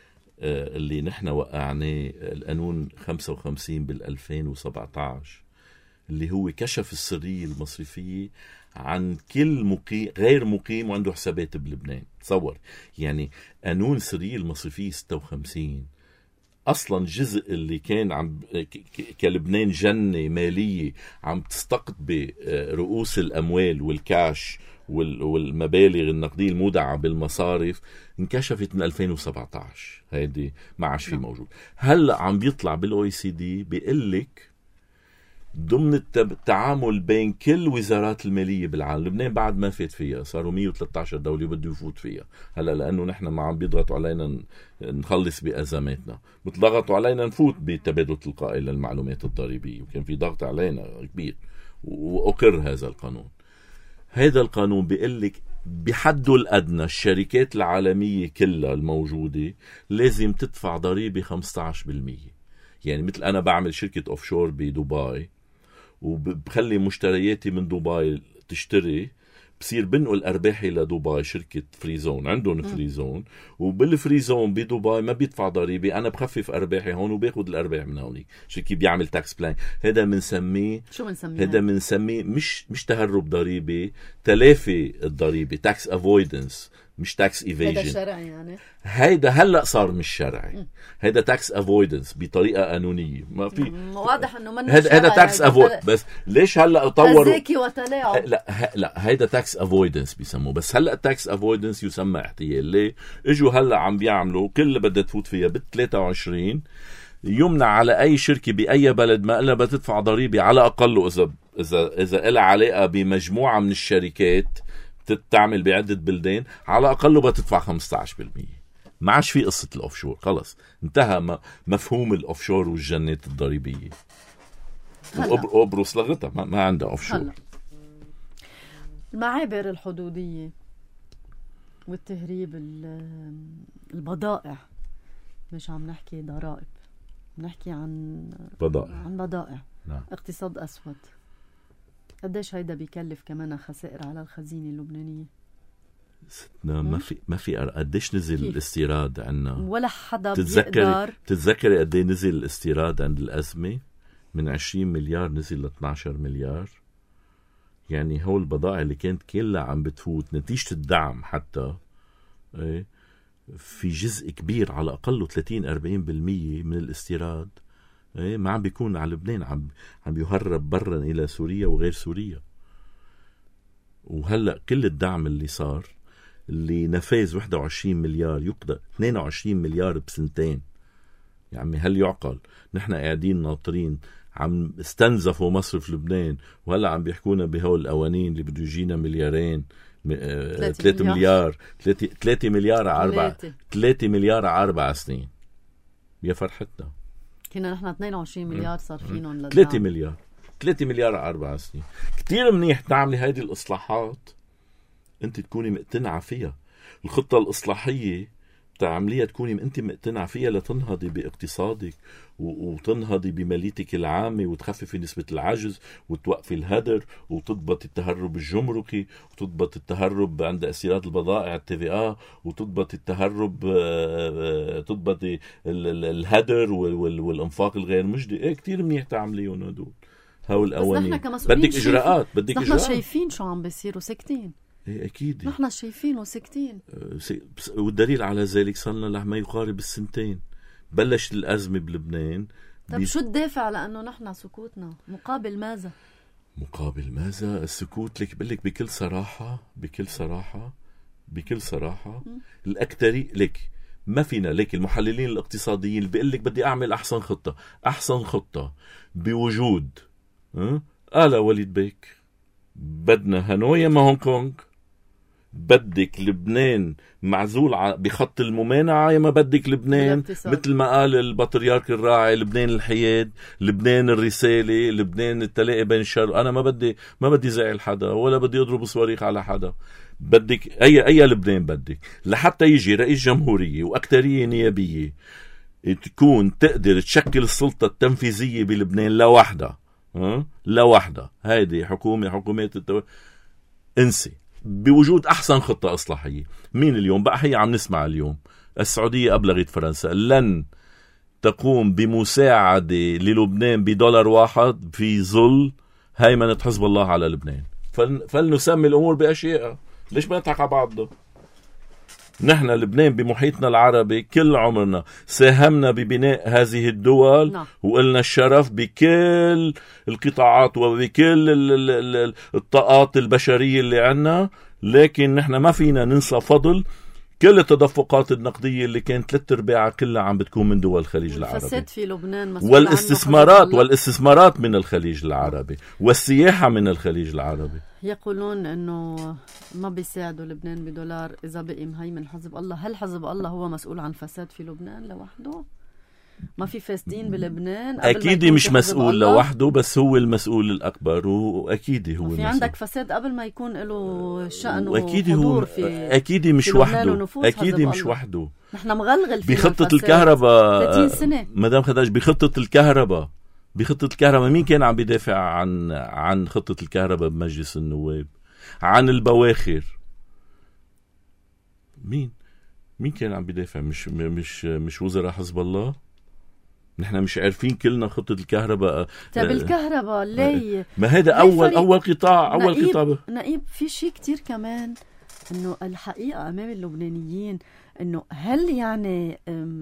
اللي نحن وقعناه القانون خمسة وخمسين بالألفين وسبعة عشر اللي هو كشف السريه المصرفيه عن كل مقيم غير مقيم وعنده حسابات بلبنان. تصور يعني قانون السريه المصرفيه ستة وخمسين اصلا الجزء اللي كان عم كلبنان جنة مالية عم تستقطب رؤوس الاموال والكاش والمبالغ النقدية المودعة بالمصارف انكشفت من ألفين وسبعة عشر. هيدي ما عادش في موجود. هلا عم بيطلع بالاو اي سي دي بيقلك ضمن التعامل بين كل وزارات المالية بالعالم. لبنان بعد ما فات فيها صاروا مية وثلاثة عشر دولة بده يفوت فيها هلا لأنه نحن ما عم بيضغطوا علينا نخلص بأزماتنا. بتضغطوا علينا نفوت بتبادل تلقائي للمعلومات الضريبية وكان في ضغط علينا كبير وأقر هذا القانون. هذا القانون بيقلك بحده الأدنى الشركات العالمية كلها الموجودة لازم تدفع ضريبة خمسة عشر بالمية. يعني مثل أنا بعمل شركة أوفشور بدبي وبخلي مشترياتي من دبي تشتري بصير بنقل أرباحي لدبي شركة فريزون عندهم فريزون وبالفريزون بدبي ما بيدفع ضريبة. أنا بخفف أرباحي هون وباخد الأرباح من هونيك. شركة بيعمل تاكس بلان. هذا منسميه شو منسميه؟ هذا منسميه مش مش تهرب ضريبة تلافي الضريبة تاكس افويدنس مش تاكس ايفيجن. هيدا شرعي يعني؟ هيدا هلا صار مش شرعي، هيدا تاكس افويدنس بطريقه قانونيه. ما في واضح انه منه هيدا هيدا تاكس افويد. بس ليش هلا طوروا تزكي وتلاعب؟ لا ه... لا هيدا تاكس افويدنس بيسموه. بس هلا تاكس افويدنس يسمى احتيال. ليه اجوا هلا عم بيعملوا كل اللي بدها تفوت فيها بال ثلاثة وعشرين يمنع على اي شركه باي بلد ما الا بتدفع ضريبه على اقل، اذا اذا اذا لها علاقه بمجموعه من الشركات تتعمل بعده بلدان، على اقل بتدفع خمسة عشر بالمية. ما عادش في قصه الاوفشور، خلص انتهى مفهوم الاوفشور والجنات الضريبيه. وقبرص لغتها ما, ما عندها اوفشور. هلا المعابر الحدوديه والتهريب البضائع، مش عم نحكي ضرائب، نحكي عن بضائع عن بضائع نعم. اقتصاد أسود. قديش هيدا بيكلف كمان خسائر على الخزينة اللبنانية؟ ستنا ما في ما في قديش نزل كيف؟ الاستيراد عنا ولا حدا تتذكري بيقدر. تتذكري قد ايه نزل الاستيراد عند الأزمة؟ من عشرين مليار نزل ل اثني عشر مليار. يعني هول البضائع اللي كانت كلها عم بتفوت نتيجة الدعم حتى ايه في جزء كبير على أقل ثلاثين أربعين بالمية من الاستيراد ايه ما عم بيكون على لبنان، عم عم يهرب برا إلى سوريا وغير سوريا. وهلأ كل الدعم اللي صار اللي نفاذ واحد وعشرين مليار يقدر اثنين وعشرين مليار بسنتين. يعني هل يعقل نحن قاعدين ناطرين عم استنزفوا مصرف لبنان وهلأ عم بيحكونا بهول الأوانين اللي بده يجينا مليارين ثلاثة مليار ثلاثة مليار على أربع ثلاثة مليار على أربع سنين. يا فرحتنا كنا نحن اثنين وعشرين مليار صار فينهم للدعم. ثلاثة مليار ثلاثة مليار على أربع سنين. كتير منيح تعملي هيدي الإصلاحات أنت تكوني مقتنعة فيها. الخطة الإصلاحية تعمليها تكوني أنت مقتنعة فيها لتنهضي باقتصادك وتنهضي بماليتك العامة وتخففي نسبة العجز وتوقفي الهدر وتضبط التهرب الجمركي وتضبط التهرب عند استيراد البضائع التي في آ وتضبط التهرب تضبط الهدر والانفاق الغير مجدي. ايه كتير منيح تعمليهم هدول هاول الأوانين. بدك إجراءات بدك إجراءات. نحن شايفين شو عم بيصير وسكتين. ايه اكيد نحن شايفين وسكتين. والدليل على ذلك صارنا لما يقارب السنتين بلشت الأزمة بلبنان. طب بي... شو الدافع لأنه نحن سكوتنا مقابل ماذا؟ مقابل ماذا؟ السكوت لك بقلك بكل صراحة بكل صراحة بكل صراحة م? الأكتري لك ما فينا لك المحللين الاقتصاديين اللي بيقلك بدي أعمل أحسن خطة أحسن خطة بوجود أه؟ آلا وليد بيك بدنا هانوي ما هونغ كونغ. بدك لبنان معزول بخط الممانعة يا ما بدك لبنان مثل ما قال البطريرك الراعي لبنان الحياد لبنان الرسالة لبنان التلاقي بين الشر. أنا ما بدي ما بدي زعل حدا ولا بدي أضرب صواريخ على حدا. بدك أي أي لبنان بدك لحتى يجي رئيس جمهورية وأكترية نيابية تكون تقدر تشكل السلطة التنفيذية بلبنان لوحدها. أه؟ لوحدها هيدي حكومة حكومات التو... انسي بوجود أحسن خطة إصلاحية. مين اليوم بقى هي عم نسمع اليوم السعودية أبلغت فرنسا لن تقوم بمساعدة للبنان بدولار واحد في ظل هيمنة حزب الله على لبنان. فل... فلنسمي الأمور بأشياء. ليش ما نضحك على بعض؟ نحن لبنان بمحيطنا العربي كل عمرنا ساهمنا ببناء هذه الدول نعم. وقلنا الشرف بكل القطاعات وبكل الطاقات البشرية اللي عنا. لكن نحن ما فينا ننسى فضل كل التدفقات النقدية اللي كانت ثلاث ارباعها كلها عم بتكون من دول الخليج العربي في لبنان والاستثمارات والاستثمارات من الخليج العربي والسياحة من الخليج العربي. يقولون انه ما بيساعدوا لبنان بدولار اذا بقي مهيمن حزب الله. هل حزب الله هو مسؤول عن فساد في لبنان لوحده؟ ما في فاسدين بلبنان؟ اكيد مش مسؤول لوحده بس هو المسؤول الاكبر واكيد هو في المسؤول. عندك فساد قبل ما يكون له شأن واكيد هو في اكيد مش في وحده اكيد مش وحده. نحن مغلغل فيه بخطة الكهرباء ثلاثين سنة مدام خداج بخطة الكهرباء بخطة الكهرباء مين كان عم بيدافع عن عن خطة الكهرباء بمجلس النواب؟ عن البواخر مين مين كان عم بيدافع؟ مش مش مش وزراء حزب الله؟ نحن مش عارفين كلنا خطة الكهرباء. طب الكهرباء ليه؟ ما هذا أول أول قطاع أول نقيب قطاع نقيب في شيء كتير كمان انه الحقيقه امام اللبنانيين انه هل يعني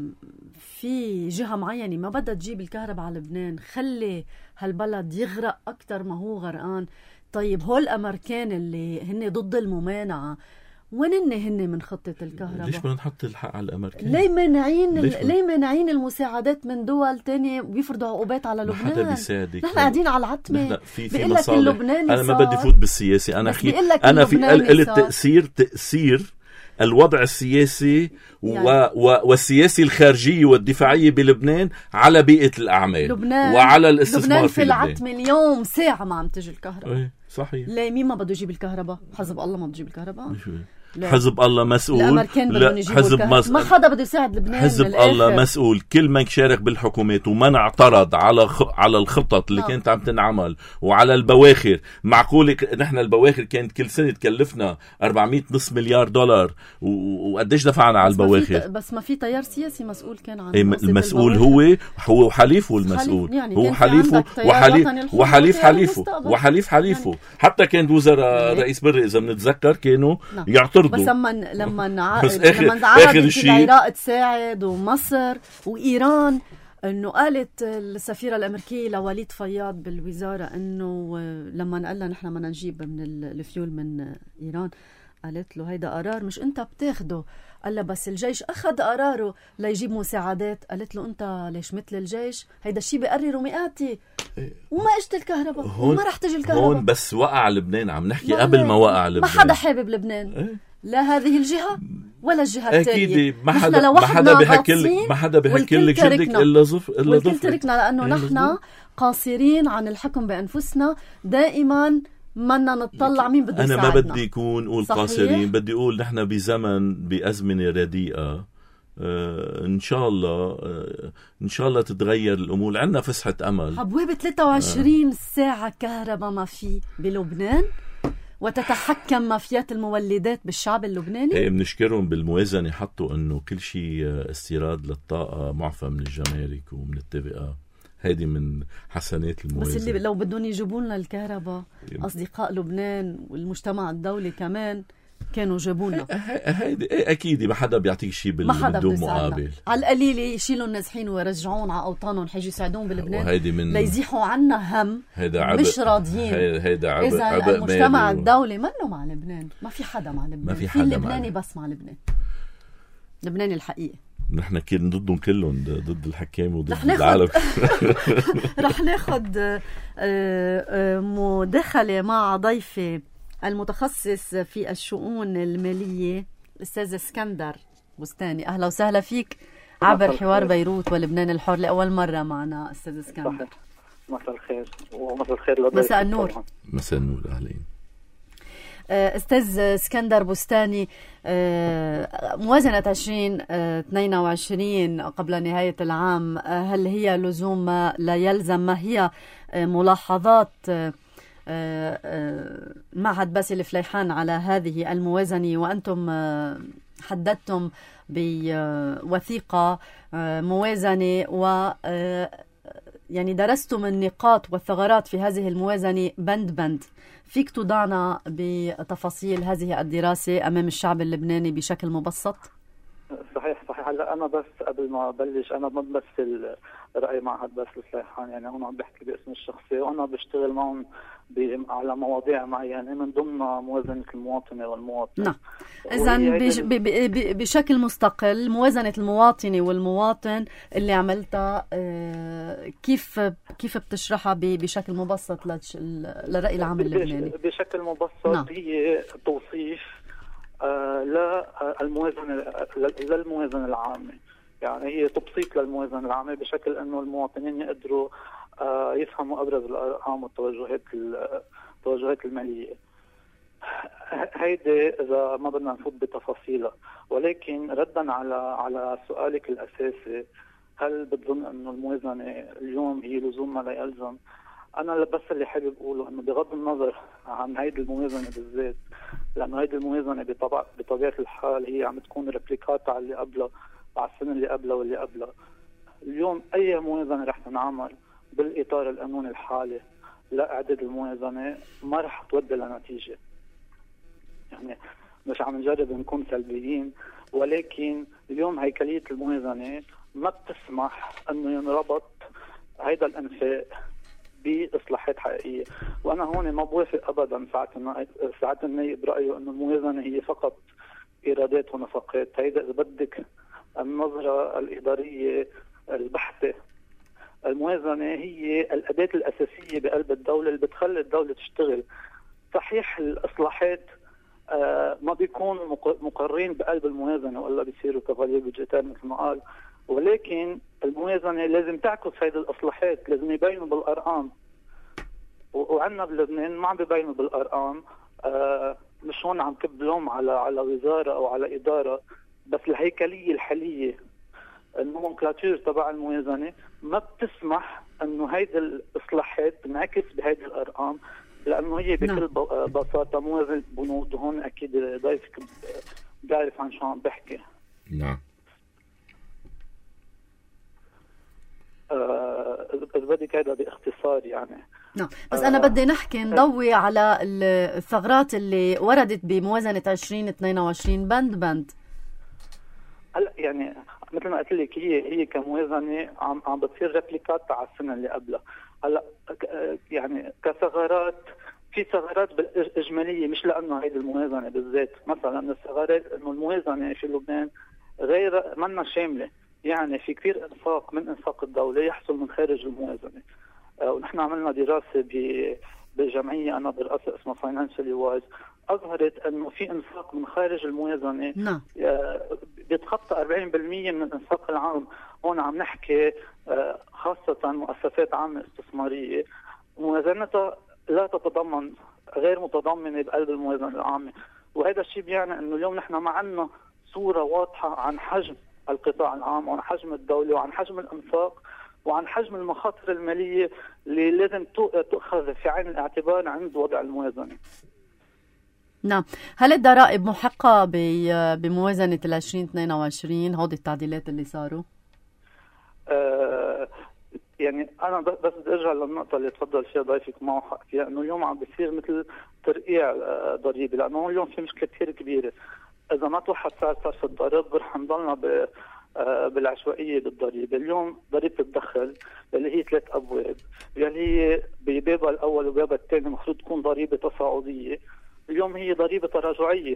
في جهه معينه ما بدها تجيب الكهرباء على لبنان، خلي هالبلد يغرق اكثر ما هو غرقان. طيب هول الامريكان اللي هن ضد الممانعه وين هن هن من خطة الكهرباء؟ ليش بدنا نحط الحق على الأمريكان؟ ليه مانعين ليه مانعين المساعدات من دول تانية وبيفرضوا عقوبات على لبنان؟ ما حدا بيساعدك. نحن قاعدين على العتمة. في في مصالح. أنا ما بدي فوت بالسياسي، أنا خي... أنا في التأثير تأثير الوضع السياسي يعني و... و... والسياسي الخارجي والدفاعي بلبنان على بيئة الأعمال لبنان وعلى الاستثمار لبنان في, في العتمة اليوم ساعة ما عم تجي الكهرباء. ايه صحيح. ليه مين ما بده يجيب الكهرباء؟ حزب الله ما بده يجيب الكهرباء. حزب الله مسؤول. لا حزب مس... ما حدا بده يساعد لبنان. حزب الله مسؤول. كل من شارك بالحكومات ومن اعترض على خ... على الخطط اللي آه. كانت عم تنعمل وعلى البواخر. معقول نحن البواخر كانت كل سنه تكلفنا أربعمية نص مليار دولار و... وقديش دفعنا على البواخر؟ بس, بس ما في تيار سياسي مسؤول كان عن المسؤول هو هو وحليفه المسؤول يعني هو حليفه وحليف وحليف حليفه وحليف حليفه يعني. حتى كان وزراء رئيس بري اذا بنتذكر كانوا نعم. يعترضوا. بس لما لما ع... لما عرضت العراق تساعد ومصر وايران، انه قالت السفيره الامريكيه لوليد فياض بالوزاره انه لما قال لها نحن بدنا نجيب من الفيول من ايران، قالت له هيدا قرار مش انت بتاخده. قال لها بس الجيش اخذ قراره ليجيب مساعدات. قالت له انت ليش مثل الجيش؟ هيدا الشيء بقرروا مئاتي وما اجت الكهرباء وما رح تجي الكهرباء. هون بس وقع لبنان، عم نحكي قبل ما وقع لبنان. ما حدا حابب لبنان إيه؟ لا هذه الجهة ولا الجهة الثانية. أكيد ما حدا ما حدا بيحكي ما حدا بيحكي لك جدك إلا ظف إلا ظفر. والكل تركنا لأنه نحن قاصرين عن الحكم بأنفسنا دائما. منا نتطلع مين بده يساعدنا. أنا ما بدي يكون أقول قاصرين، بدي أقول نحن بزمن بأزمنة رديئة. آه إن شاء الله آه إن شاء الله تتغير الأمور. عندنا فسحة أمل. حبوبة ثلاثة وعشرين آه. ساعة كهرباء ما في بلبنان وتتحكم مافيات المولدات بالشعب اللبناني. ايه بنشكرهم بالموازنة حطوا انه كل شيء استيراد للطاقة معفى من الجمارك ومن التبقى. هذه من حسنات الموازنة. بس اللي لو بدهم يجيبوا لنا الكهرباء اصدقاء لبنان والمجتمع الدولي كمان كانوا جابونا. هيدي اكيد ما حدا بيعطيك شيء بدون مقابل. على القليل يشيلوا النازحين ويرجعون على اوطانهم حيجوا يساعدون بلبنان. وهيدي من ليزيحوا عنا هم عبء. مش راضيين. هيدا عبء. اذا عبء المجتمع الدولي منه مع لبنان. ما في حدا مع لبنان. ما في حدا. في لبناني بس مع لبنان. لبناني الحقيقي. نحن كنا ضدهم كلهم، ضد الحكام وضد العالم. رح ناخد مداخلة مع ضيفي المتخصص في الشؤون المالية الأستاذ اسكندر بستاني. أهلا وسهلا فيك عبر حوار بيروت ولبنان الحر لأول مرة معنا أستاذ اسكندر. مساء الخير ومساء الخير لضيفك. مساء النور. مساء النور. أهلين أستاذ اسكندر بستاني. موازنة عشرين اثنين وعشرين قبل نهاية العام، هل هي لزوم ما لا يلزم؟ ما هي ملاحظات معهد باسل فليحان على هذه الموازنة؟ وأنتم حددتم بوثيقة موازنة و يعني درستم النقاط والثغرات في هذه الموازنة بند بند. فيك تضعنا بتفاصيل هذه الدراسة أمام الشعب اللبناني بشكل مبسط؟ صحيح صحيح. هلا أنا بس قبل ما أبلش، أنا ما بمثل رأي معهد باسل فليحان، يعني أنا عم بحكي باسم الشخصي، وأنا بشتغل معهم على مواضيع معينة من ضمن موازنة المواطنة والمواطن. نعم. إذن بش بشكل مستقل موازنة المواطنة والمواطن اللي عملتها، كيف كيف بتشرحها بشكل مبسط للرأي العام اللبناني؟ بشكل مبسط نعم. هي توصيف للموازنة للموازنة العامة، يعني هي تبسيط للموازنة العامة بشكل أنه المواطنين يقدروا يفهموا أبرز الأرقام والتوجهات التوجهات المالية. هيدي إذا ما بدنا نفوت بتفاصيلها، ولكن ردا على على سؤالك الأساسي، هل بتظن إنه الموازنة اليوم هي لزوم ما لا يلزم؟ أنا بس اللي حابب أقوله إنه بغض النظر عن هيدي الموازنة بالذات، لأنه هيدي الموازنة بطبع بطبيعة الحال هي عم تكون ريبليكات على اللي قبلها، على السنة اللي قبلها واللي قبلها. اليوم أي موازنة رح تنعمل بالإطار القانوني الحالي لإعداد الموازنة ما رح تودي لنتيجة. يعني مش عم نجرب نكون سلبيين، ولكن اليوم هيكلية الموازنة ما بتسمح انه ينربط هيدا الانفاق باصلاحات حقيقيه. وانا هون ما بوافق ابدا ساعه ساعه النائب برايه انه الموازنه هي فقط ايرادات ونفقات. هيدا اذا بدك النظره الاداريه البحته. الموازنه هي الاداه الاساسيه بقلب الدوله اللي بتخلي الدوله تشتغل. صحيح الاصلاحات آه ما بيكونوا مقرين بقلب الموازنه ولا بيصيروا كفاليه بودجيتير مثل ما قال، ولكن الموازنه لازم تعكس هذه الاصلاحات، لازم يبينوا بالارقام. وعندنا بلبنان ما عم بيبينوا بالارقام. آه مش هون عم كب لوم على على وزاره او على اداره، بس الهيكليه الحاليه النومنكلاتور تبع الموازنه ما بتسمح انه هيدي الاصلاحات تنعكس بهيدي الارقام، لانه هي بكل بساطه موازنه بنود. وهون اكيد ضيفك بيعرف عن شو عم بحكي. نعم. إذا بدك هذا باختصار يعني. نعم، بس أنا بدي نحكي نضوي على الثغرات اللي وردت بموازنة عشرين اثنين وعشرين بند بند. هلا يعني مثل ما قلت لك هي هي كموازنة عم عم بتصير ريبليكات على السنة اللي قبلها. هلا يعني كثغرات، في ثغرات بالإجمالية مش لأنه هيدي الموازنة بالذات. مثلا من الثغرات إنه الموازنة في لبنان غير منا شاملة، يعني في كثير انفاق من انفاق الدوله يحصل من خارج الموازنه. آه ونحن عملنا دراسه بجمعيه انا برئاسه اسمها فاينانشالي وايز، اظهرت انه في انفاق من خارج الموازنه نعم آه بيتخطى أربعين بالمئة من الانفاق العام. هون عم نحكي آه خاصه مؤسسات عامه استثماريه موازنتها لا تتضمن، غير متضمنه بقلب الموازنه العامه. وهذا الشيء بيعني انه اليوم نحن ما عندنا صوره واضحه عن حجم القطاع العام وعن حجم الدولة وعن حجم الانفاق وعن حجم المخاطر المالية اللي لازم تؤخذ في عين الاعتبار عند وضع الموازنة. نعم. هل الضرائب محقة بموازنة العشرين اثنين وعشرين هودي التعديلات اللي صاروا؟ آه يعني أنا بس بدي أرجع للنقطة اللي تفضل فيها ضيفك معه حق فيها، إنه اليوم عم بيصير مثل ترقيع ضريبي، لأنه اليوم في مشكلة كثير كبيرة. إذا ما توحد سعر صرف الضرائب رح نضلنا بالعشوائية بالضريبة. اليوم ضريبة الدخل اللي هي ثلاث أبواب، اللي هي ببابها الأول وبابها الثاني المفروض تكون ضريبة تصاعدية، اليوم هي ضريبة تراجعية.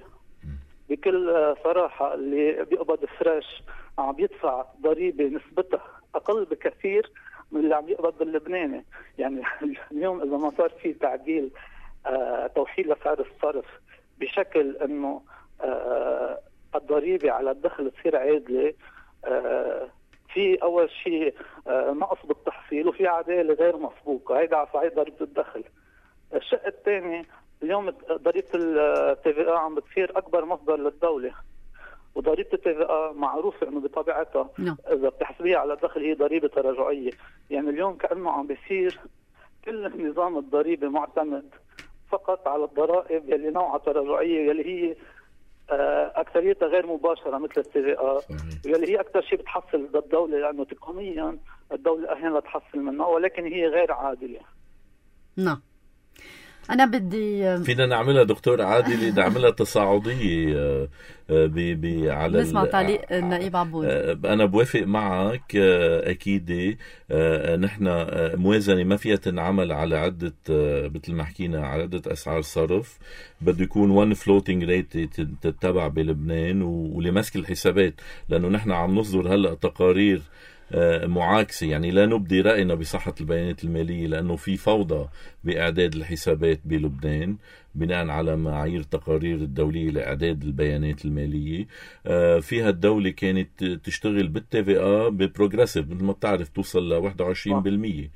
بكل صراحة اللي بيقبض فريش عم بيدفع ضريبة نسبتها أقل بكثير من اللي عم يقبض باللبناني. يعني اليوم إذا ما صار في تعديل آه توحيد لسعر الصرف بشكل أنه آه الضريبة على الدخل تصير عادلة، آه في أول شيء آه نقص بالتحصيل وفي عدالة غير مسبوقة. هيدا على صعيد ضريبة الدخل. الشق الثاني اليوم ضريبة التي في إيه عم بتصير أكبر مصدر للدولة، وضريبة التي في إيه معروفة إنه بطبيعتها no. إذا بتحسبيها على الدخل هي ضريبة تراجعية. يعني اليوم كأنه عم بيصير كل نظام الضريبة معتمد فقط على الضرائب يلي نوعها تراجعية، يلي هي أكثريتها غير مباشرة مثل التي في إيه، يلي هي أكثر شيء بتحصل للدولة لأنه تقنيا الدولة أحيانا تحصل منها، ولكن هي غير عادلة. نعم. أنا بدي فينا نعملها دكتور عادل، نعملها تصاعدية بي بي على نسمع تعليق النائب عبود. أنا بوافق معك أكيد. نحن موازنة ما فيها تنعمل على عدة مثل ما حكينا على عدة أسعار صرف، بده يكون one floating rate تتبع بلبنان ولمسك الحسابات، لأنه نحن عم نصدر هلأ تقارير معاكسة، يعني لا نبدي رأينا بصحة البيانات المالية لأنه في فوضى بإعداد الحسابات بلبنان بناء على معايير التقارير الدولية لإعداد البيانات المالية. فيها الدولة كانت تشتغل بالتي في إيه ببروغريسيف مثل ما بتعرف توصل ل واحد وعشرين بالمية،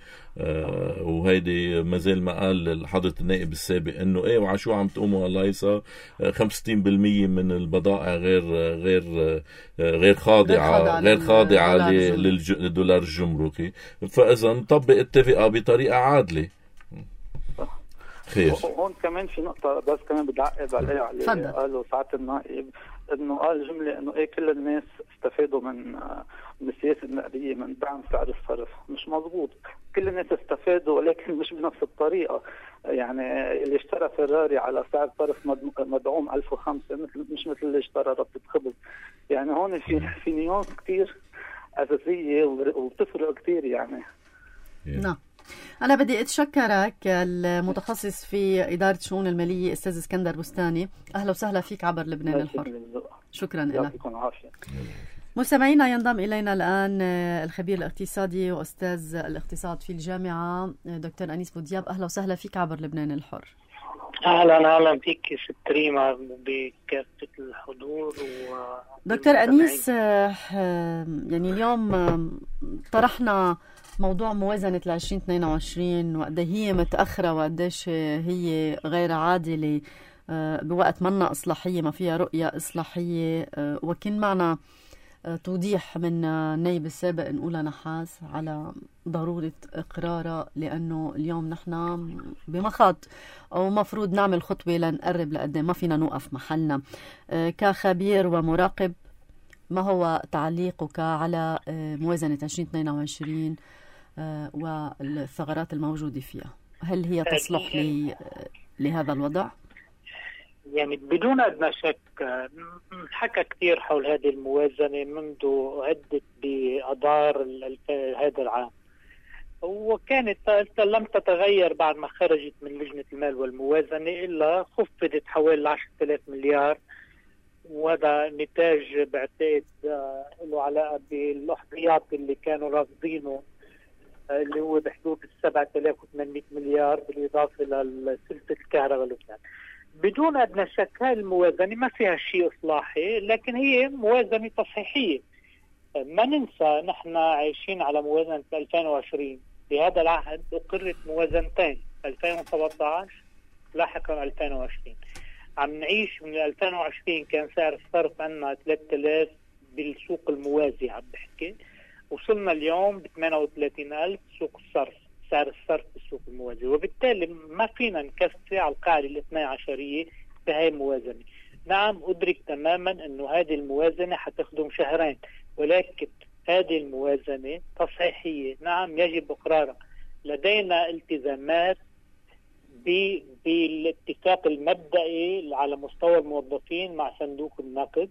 وهيدي ما زال ما قال حضرة النائب السابق انه ايه وعلى شو عم تقوموا الله يسا خمسة وستين بالمية من البضائع غير غير غير خاضعة غير خاضعة للدولار الجمركي. فاذا نطبق التي في إيه بطريقة عادلة. خير. هون كمان في نقطة بس كمان بدي أعقب عليها اللي قالوا ساعة النائب، إنه قال جملة إنه إيه كل الناس استفادوا من من السياسة النقدية من دعم سعر الصرف. مش مزبوط، كل الناس استفادوا ولكن مش بنفس الطريقة. يعني اللي اشترى فيراري على سعر صرف مدعوم ألف وخمسة مثل مش مثل اللي اشترى ربطة خبز. يعني هون في في نيوانس كتير أساسية وبتفرق كتير يعني. نعم. أنا بدي أتشكرك المتخصص في إدارة الشؤون المالية أستاذ اسكندر بستاني. أهلا وسهلا فيك عبر لبنان الحر. شكرا لك. مستمعينا، ينضم إلينا الآن الخبير الاقتصادي وأستاذ الاقتصاد في الجامعة دكتور أنيس بودياب. أهلا وسهلا فيك عبر لبنان الحر. أهلا أهلا فيك ست ريما بكافة الحضور. دكتور أنيس، يعني اليوم طرحنا موضوع موازنة عشرين اثنين وعشرين وقد هي متأخرة وقديش هي غير عادلة بوقت منا إصلاحية، ما فيها رؤية إصلاحية. وكان معنا توضيح من النائب السابق نقول نحاس على ضرورة إقرارها، لأنه اليوم نحن بمخاض أو مفروض نعمل خطوة لنقرب لقدام، ما فينا نوقف محلنا. كخبير ومراقب، ما هو تعليقك على موازنة عشرين اثنين وعشرين والثغرات الموجودة فيها؟ هل هي تصلح لي لهذا الوضع؟ يعني بدون أدنى شك حكى كثير حول هذه الموازنة منذ عدة بأدار هذا العام، وكانت لم تتغير بعد ما خرجت من لجنة المال والموازنة إلا خفضت حوالي عشرة آلاف مليار، وهذا نتاج بعتقد له علاقة بالأحظيات اللي كانوا راصدينه اللي هو بحدود سبعة آلاف وثمانمئة مليار بالإضافة لسلسلة الكهرباء لبنان. بدون أدنى شك هاي الموازنة ما فيها شيء إصلاحي، لكن هي موازنة تصحيحية. ما ننسى نحن عايشين على موازنة ألفين وعشرين، بهذا العهد أقرت موازنتين ألفين وسبعة عشر لاحقا ألفين وعشرين. عم نعيش من ألفين وعشرين كان سعر الصرف عندنا ثلاثة آلاف بالسوق الموازي، عم بحكي وصلنا اليوم ب ثمانية وثلاثين ألف سوق الصرف، سعر الصرف بالسوق الموازي، وبالتالي ما فينا نكفي على القاعدة الاثنى عشرية بهاي الموازنة. نعم أدرك تماما أنه هذه الموازنة حتخدم شهرين، ولكن هذه الموازنة تصحيحية، نعم يجب إقرارها. لدينا التزامات بالاتفاق المبدئي على مستوى الموظفين مع صندوق النقد،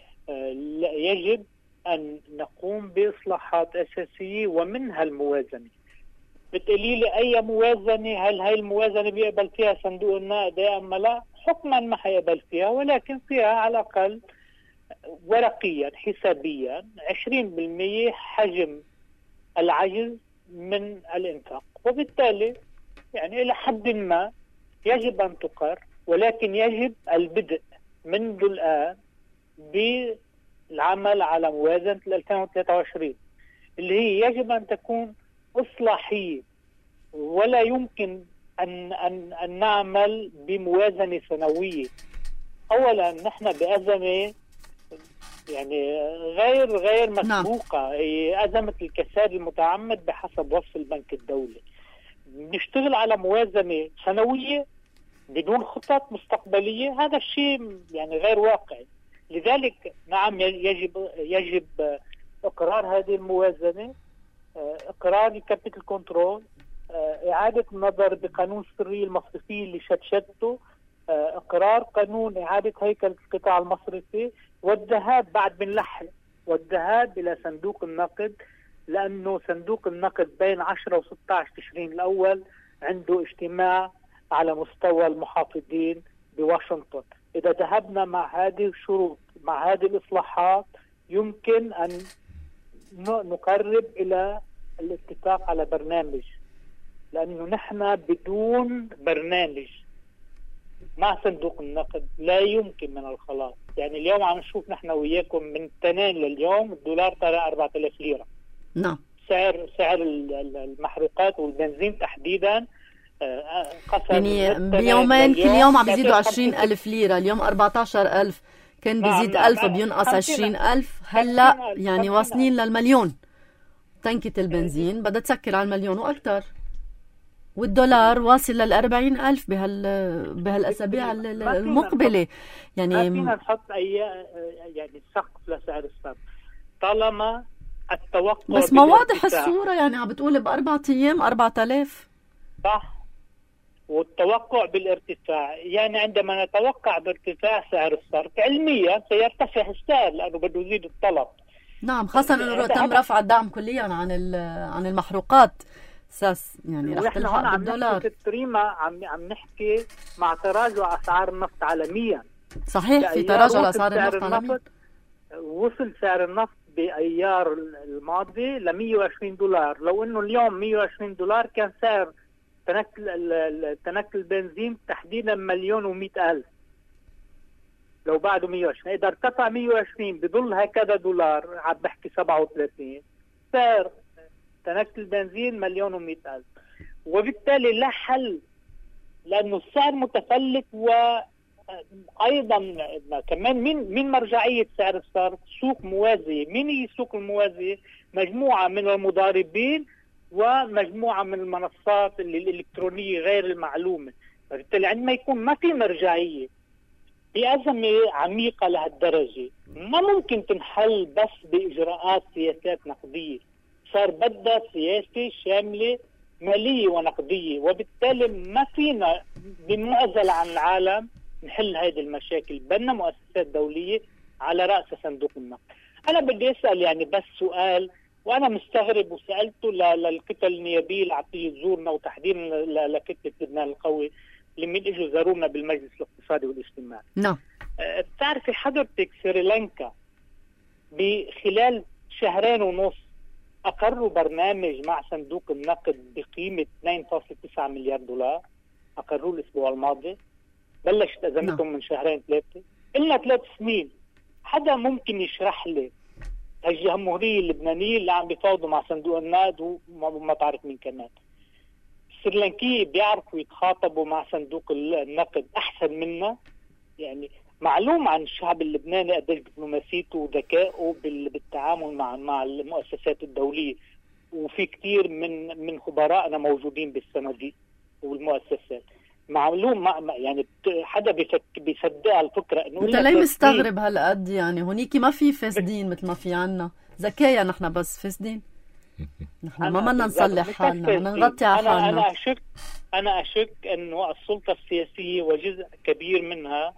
يجب أن نقوم بإصلاحات أساسية ومنها الموازنة. بتقولي لي أي موازنة؟ هل هاي الموازنة بيقبل فيها صندوق النقد أم لا؟ حكما ما حيقبل فيها، ولكن فيها على الأقل ورقيا حسابيا عشرين بالمئة حجم العجز من الإنفاق، وبالتالي يعني إلى حد ما يجب أن تقر، ولكن يجب البدء منذ الآن بالعمل على موازنة ألفين وثلاثة وعشرين اللي هي يجب أن تكون إصلاحية، ولا يمكن أن, أن, أن نعمل بموازنة سنوية. أولا نحن بأزمة يعني غير غير مسبوقة، هي أزمة الكساد المتعمد بحسب وصف البنك الدولي. نشتغل على موازنة سنوية بدون خطط مستقبلية، هذا الشيء يعني غير واقعي. لذلك نعم يجب يجب إقرار هذه الموازنة، إقرار الكابيتال كنترول، إعادة النظر بقانون السرية المصرفية اللي شدشدته، إقرار قانون إعادة هيكل القطاع المصرفي، والذهاب بعد بنلحق والذهاب إلى صندوق النقد، لأنه صندوق النقد بين عشرة وستة عشر تشرين الأول عنده اجتماع على مستوى المحافظين بواشنطن. إذا ذهبنا مع هذه الشروط مع هذه الإصلاحات يمكن أن نقرب إلى الاتفاق على برنامج، لأنه نحن بدون برنامج مع صندوق النقد لا يمكن من الخلاص. يعني اليوم عم نشوف نحن وياكم من تنين لليوم الدولار طلع أربعة آلاف ليرة. نعم. سعر سعر المحروقات والبنزين تحديدا قصر يعني بيومين، كل يوم عم بيزيدوا عشرين ألف ليرة، اليوم أربعة عشر ألف، كان بيزيد نعم ألف بينقص عشرين ألف، هلا يعني واصلين للمليون. تنكة البنزين بدها تسكر على المليون وأكثر. والدولار واصل للأربعين ألف بهال بهالأسابيع المقبلة. يعني ما فينا نحط أي يعني سقف لسعر الصرف طالما التوقع. بس ما واضح الصورة، يعني عم بتقول بأربعة أيام أربعة آلاف. صح، والتوقع بالارتفاع. يعني عندما نتوقع بارتفاع سعر الصرف علميا سيرتفع السعر لأنه بده يزيد الطلب. نعم، خاصة أنه تم رفع الدعم كليا عن عن المحروقات اساس، يعني رح تلحق بالدولار. عم عم عم نحكي مع تراجع اسعار النفط عالميا. صحيح، في تراجع اسعار النفط عالميا. وصل سعر النفط بايار الماضي ل مية وعشرين دولار. لو انه اليوم مية وعشرين دولار كان سعر تنقل تنقل البنزين تحديدا مليون ومئة ألف. لو بعده مية وعشرين، اذا ارتفع مية وعشرين بضل هكذا دولار، عم بحكي سبعة وثلاثين، سعر تنقل البنزين مليون ومئة ألف. وبالتالي لا حل، لأنه السعر متفلت. وأيضا كمان من من مرجعية سعر الصرف سوق موازية. مين هي السوق الموازية؟ مجموعة من المضاربين ومجموعة من المنصات اللي الإلكترونية غير المعلومة. فبالتالي عندما يكون ما في مرجعية بأزمة عميقة لهالدرجة، ما ممكن تنحل بس بإجراءات سياسات نقدية. صار بدها سياسة شاملة مالية ونقدية، وبالتالي ما فينا بمعزل عن العالم نحل هذه المشاكل. بدنا مؤسسات دولية على رأس صندوق النقد. أنا بدي أسأل يعني بس سؤال، وأنا مستغرب وسألته للكتل النيابية اللي عطيه تزورنا، وتحديدا لكتلة لبنان القوي اللي من إجوا زارونا بالمجلس الاقتصادي والاجتماعي. نعم. أه بتعرفي حضرتك سريلانكا بخلال شهرين ونص أقروا برنامج مع صندوق النقد بقيمة اثنين فاصلة تسعة مليار دولار. أقروه الأسبوع الماضي، بلشت أزمتهم no. من شهرين ثلاثة. إلنا ثلاث سنين. حدا ممكن يشرح لي الجمهورية اللبنانية اللي عم بيفاوضوا مع صندوق النقد وما بعرف مين كمان؟ السريلانكية بيعرفوا يتخاطبوا مع صندوق النقد أحسن منا. يعني معلوم عن الشعب اللبناني قديش دبلوماسيته وذكائه بالتعامل مع مع المؤسسات الدولية، وفي كثير من من خبرائنا موجودين بالصناديق والمؤسسات. معلوم ما يعني حدا بيفك بيصدق الفكرة انه انت ليه مستغرب هالقد؟ يعني هونيك ما في فاسدين مثل ما في عنا ذكايا، نحن بس فاسدين. نحن ما بدنا نصلح حالنا، بدنا نغطي على حالنا. انا اشك انا اشك انه السلطة السياسية وجزء كبير منها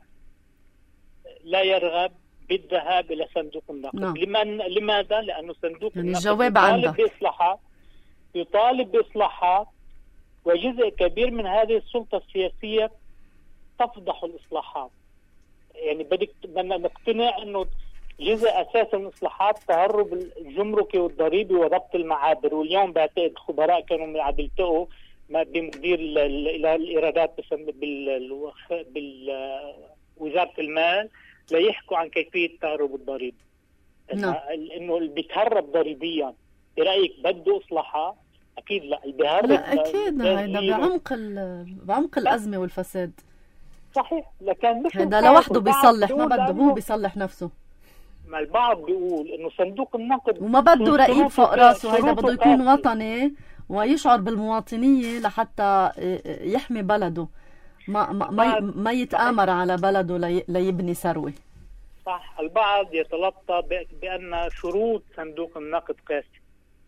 لا يرغب بالذهاب إلى صندوق النقد. نعم. لمن لماذا؟ لأنه صندوق يعني النقد الجواب يطالب عندك. بإصلاحات يطالب بإصلاحات وجزء كبير من هذه السلطة السياسية تفضح الإصلاحات. يعني بدك بدنا نقتنع إنه جزء أساسي من الإصلاحات تهرب الجمركي والضريبي وضبط المعابر. واليوم بعتقد الخبراء كانوا عم يلتقوا بمدير الإيرادات بال بال وزارة المال ليحكوا عن كيفية تهرب الضريبة. نعم. إنه اللي بيتهرب ضريبيا برأيك بده إصلاحات؟ أكيد لا. اللي بيهرب لا أكيد هذا بعمق بعمق الأزمة والفساد. صحيح، لكن مش هذا لوحده بيصلح، ما بده هو بيصلح نفسه. ما البعض بيقول إنه صندوق النقد وما بده رقيب فوق راسه، هذا بده يكون وطني ويشعر بالمواطنية لحتى يحمي بلده، ما ما ما يتآمر على بلده لي ليبني ثروة. صح. البعض يتلطى بأن شروط صندوق النقد قاسية.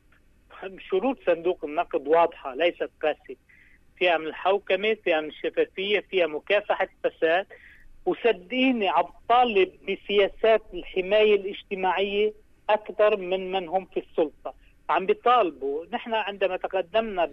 شروط صندوق النقد واضحة ليست قاسية، فيها من الحوكمة، فيها من الشفافية، فيها مكافحة الفساد. وصدقيني عم طالب بسياسات الحماية الاجتماعية أكثر من من هم في السلطة. عم بيطالبوا. نحن عندما تقدمنا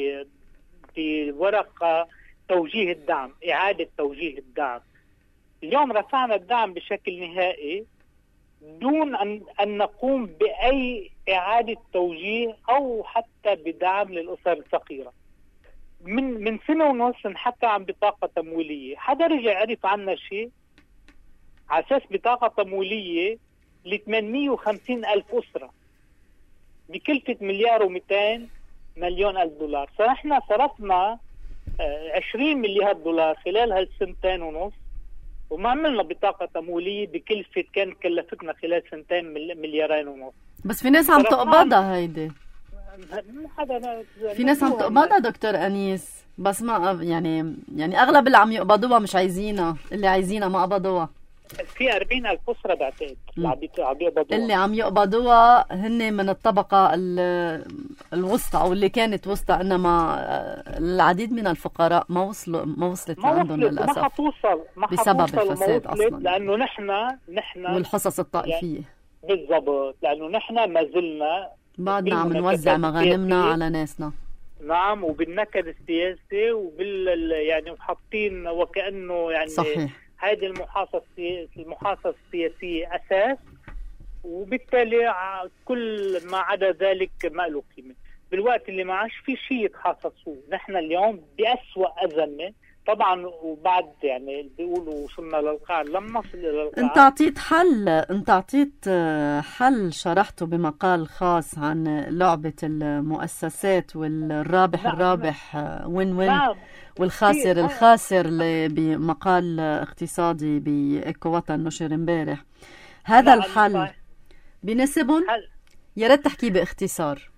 بورقة توجيه الدعم، إعادة توجيه الدعم، اليوم رفعنا الدعم بشكل نهائي دون أن, أن نقوم بأي إعادة توجيه أو حتى بدعم للأسر الفقيرة. من من سنة ونص نحكى عن بطاقة تمويلية. حدا رجع عرف عنا شيء؟ على أساس بطاقة تمويلية ل ثمانمئة وخمسين ألف أسرة بكلفة مليار ومئتين مليون ألف دولار. فنحن صرفنا عشرين مليار دولار خلال هالسنتين ونص، وما عملنا بطاقة تمويلية بكلفة كان كلفتنا خلال سنتين مليارين ونص. بس في ناس عم تقبضها هيدي. هذا في ناس عم تقبضها دكتور أنيس، بس ما يعني يعني أغلب اللي عم يقبضوها مش عايزينها، اللي عايزينها ما قبضوها. في أربعين ألف أسرة بعتقد اللي عم يقبضوها، اللي عم يقبضوها هن من الطبقة الوسطى أو اللي كانت وسطى، إنما العديد من الفقراء ما وصلوا ما وصلت لعندهم للأسف، ما حتوصل ما بسبب الفساد أصلا، لأنه نحن نحن والحصص الطائفية يعني بالضبط، لأنه نحن ما زلنا بعدنا عم نوزع مغانمنا على ناسنا. نعم، وبالنكد السياسي وبال يعني حاطين وكأنه يعني صحيح هذه المحاصصة المحاصصة السياسية أساس، وبالتالي كل ما عدا ذلك ما له قيمة. بالوقت اللي ما عادش في شيء يتحاصصوه، نحن اليوم بأسوأ أزمة طبعا، وبعد يعني بيقولوا وصلنا للقاع، لم نصل إلى القاع. انت اعطيت حل انت اعطيت حل شرحته بمقال خاص عن لعبة المؤسسات والرابح نعم الرابح وين وين نعم والخاسر الخاسر بمقال اقتصادي بإيكو وطن نشر امبارح. هذا نعم الحل بنسبهم، يا ريت تحكي باختصار.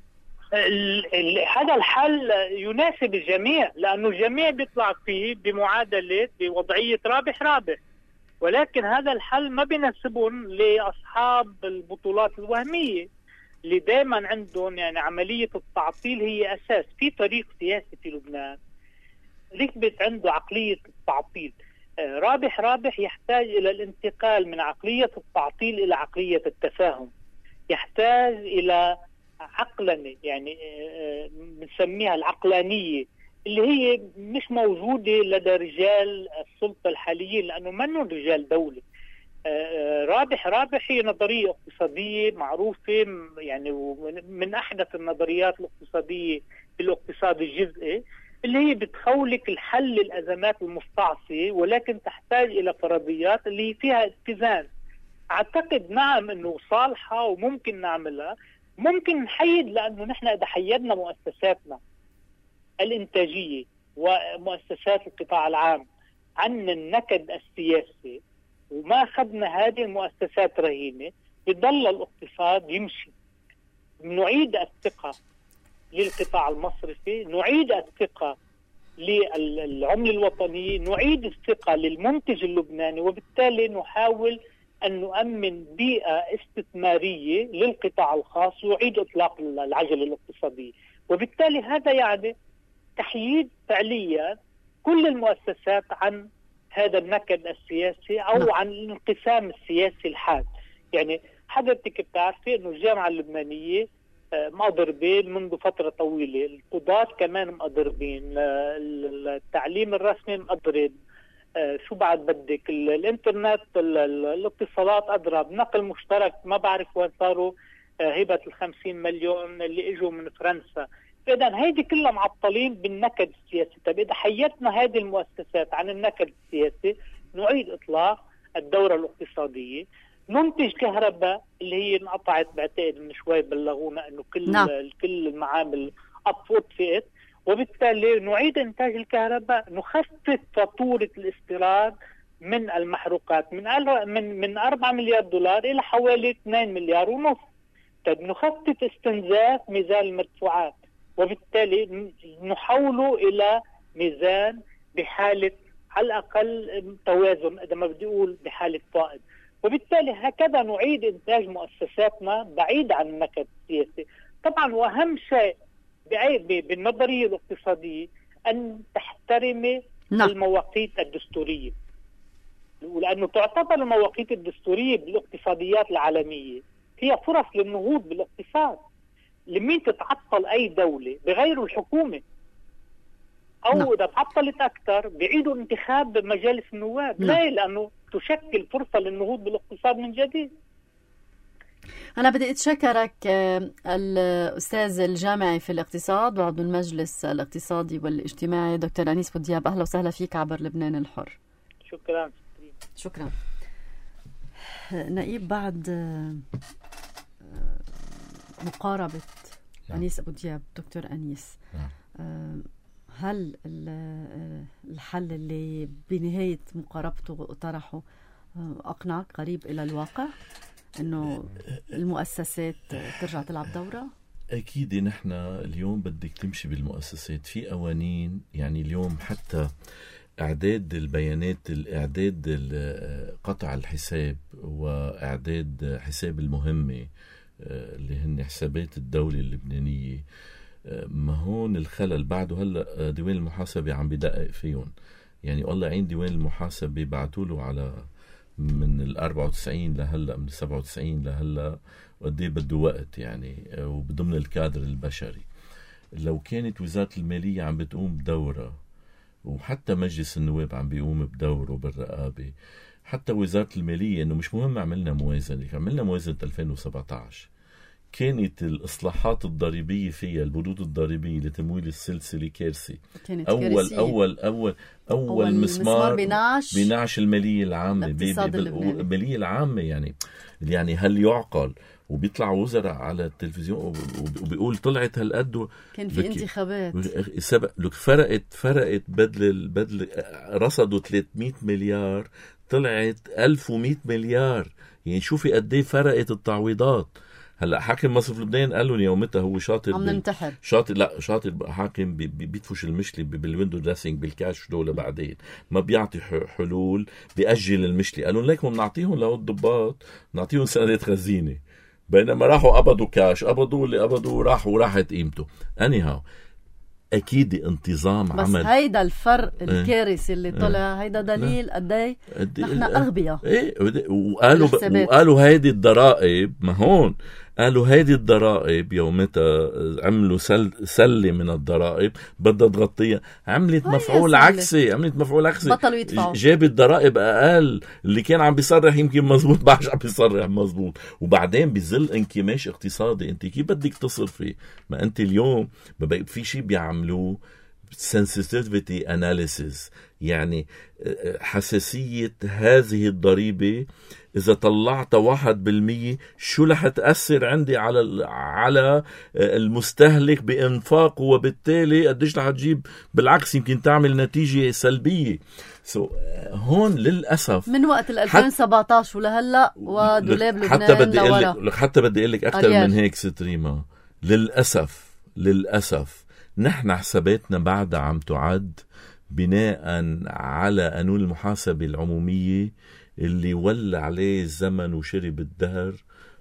هذا الحل يناسب الجميع، لأنه الجميع بيطلع فيه بمعادلة بوضعية رابح رابح، ولكن هذا الحل ما بيناسبهم لأصحاب البطولات الوهمية اللي دائما عندهم يعني عملية التعطيل هي أساس. في طريق سياسي في لبنان ركبت عنده عقلية التعطيل. رابح رابح يحتاج إلى الانتقال من عقلية التعطيل إلى عقلية التفاهم، يحتاج إلى عقلنة يعني بنسميها العقلانية اللي هي مش موجودة لدى رجال السلطة الحاليين، لأنه منهم رجال دولة. رابح رابح هي نظرية اقتصادية معروفة يعني من أحدث النظريات الاقتصادية بالاقتصاد الجزئي، اللي هي بتخولك الحل للأزمات المستعصية، ولكن تحتاج إلى فرضيات اللي فيها اتزان. أعتقد نعم أنه صالحة وممكن نعملها، ممكن نحيد، لأنه نحن إذا حيدنا مؤسساتنا الإنتاجية ومؤسسات القطاع العام عن النكد السياسي وما أخذنا هذه المؤسسات رهينة، بيضل الاقتصاد يمشي. نعيد الثقة للقطاع المصرفي، نعيد الثقة للعملة الوطنية، نعيد الثقة للمنتج اللبناني، وبالتالي نحاول أن نؤمن بيئة استثمارية للقطاع الخاص ويعيد إطلاق العجلة الاقتصادية. وبالتالي هذا يعني تحييد فعليا كل المؤسسات عن هذا النكد السياسي أو عن الانقسام السياسي الحاد. يعني حضرتك بتعرفي أنه الجامعة اللبنانية مضربين منذ فترة طويلة، القضاة كمان مضربين، التعليم الرسمي مضرب، شو بعد بدك، الانترنت، الاتصالات اضرب، نقل مشترك ما بعرف وين صاروا هبة الخمسين مليون اللي اجوا من فرنسا. فإذا هيدي كلها معطلين بالنكد السياسي. طيب إذا حيتنا هذه المؤسسات عن النكد السياسي، نعيد إطلاق الدورة الاقتصادية، ننتج كهرباء اللي هي انقطعت بعتقد من شوي، بلغونا انه كل نعم. كل المعامل اطفئت، وبالتالي نعيد انتاج الكهرباء، نخفف فاتورة الاستيراد من المحروقات من من من أربعة مليار دولار الى حوالي اثنين مليار ونص. طيب نخفف استنزاف ميزان المدفوعات، وبالتالي نحوله الى ميزان بحالة على الاقل توازن، اذا ما بدي اقول بحالة فائض. وبالتالي هكذا نعيد إنتاج مؤسساتنا بعيد عن النكد السياسي. طبعا وأهم شيء بالنظرية الاقتصادية أن تحترمي نعم. المواقيت الدستورية، ولأنه تعتبر المواقيت الدستورية بالاقتصاديات العالمية هي فرص للنهوض بالاقتصاد. لمين تتعطل أي دولة بغير الحكومة، أو نعم. إذا تعطلت أكثر بيعيدوا انتخاب مجالس النواب. نعم. ليه؟ لأنه تشكل فرصة للنهوض بالاقتصاد من جديد. أنا بدي أتشكرك الأستاذ الجامعي في الاقتصاد وعضو المجلس الاقتصادي والاجتماعي دكتور أنيس بودياب. أهلا وسهلا فيك عبر لبنان الحر. شكرا. شكرا. نقيب، بعد مقاربة أنيس بودياب دكتور أنيس، هل الحل اللي بنهاية مقاربته طرحه أقنعك قريب إلى الواقع؟ إنه المؤسسات ترجع تلعب دورة؟ أكيد نحن اليوم بدك تمشي بالمؤسسات في قوانين. يعني اليوم حتى إعداد البيانات، الإعداد قطع الحساب وإعداد حساب المهمة اللي هن حسابات الدولة اللبنانية، ما هون الخلل بعده. هلأ ديوان المحاسبة عم بدقق فيهم. يعني والله عين ديوان المحاسبة بعتوله على من الأربعة وتسعين لهلأ، من السبعة وتسعين لهلأ، وقديه بده وقت يعني، وبضمن الكادر البشري. لو كانت وزارة المالية عم بتقوم بدورة، وحتى مجلس النواب عم بيقوم بدوره بالرقابة، حتى وزارة المالية، إنه مش مهم عملنا موازنة، عملنا موازنة ألفين وسبعة عشر كانت الإصلاحات الضريبية فيها، البنود الضريبية لتمويل السلسلة كارثة. كانت أول كارثية. أول أول أول, أول مسمار بنعش بنعش المالية العامة، الاقتصاد اللبناني. المالية العامة. يعني يعني هل يعقل؟ وبيطلع وزراء على التلفزيون وبيقول طلعت هالقد. كان في انتخابات سبق لك فرقت فرقت بدل بدل رصدوا ثلاثمية مليار، طلعت ألف ومئة مليار. يعني شوفي قد ايه فرقت التعويضات. هلا حاكم مصرف لبنان قال لهم يومتها هو شاطر عم ننتحر، شاطر لا شاطر حاكم بي بيدفش المشلي بالويندو دريسنج بالكاش دولة، بعدين ما بيعطي حلول، بيأجل المشلي. قالوا لك ما بنعطيهم له الضباط، نعطيهم سندات خزينة، بينما راحوا قبضوا كاش، قبضوا اللي قبضوا راحوا وراحت قيمته. anyhow اكيد انتظام بس عمل. بس هيدا الفرق الكارثي اللي طلع، هيدا دليل قد ايه نحن اغبياء. ايه وقالوا وقالوا هيدي الضرائب، ما هون قالوا هيدي الضرائب يومتها عملوا سل سله من الضرائب بدها تغطيها، عملت مفعول عكسي، عملت مفعول عكسي، بطلوا يدفعوا، جابت ضرائب اقل. اللي كان عم بيصرح يمكن مزبوط بعش عم بيصرح مزبوط، وبعدين بظل انكماش اقتصادي انت كيف بدك تصرفي؟ ما انت اليوم في شيء بيعملوه sensitivity analysis، يعني حساسية هذه الضريبة إذا طلعت واحد بالمية شو رح تأثر عندي على على المستهلك بإنفاقه، وبالتالي قديش رح تجيب، بالعكس يمكن تعمل نتيجة سلبية. so, هون للأسف من وقت ألفين وسبعة عشر ولهلا ودولاب لبنان حتى بدي لورا. أقول لك حتى بدي أقول لك أكثر من هيك ستريما، للأسف للأسف نحن حساباتنا بعدها عم تعد بناء على قانون المحاسبة العمومية اللي ولى عليه الزمن وشرب الدهر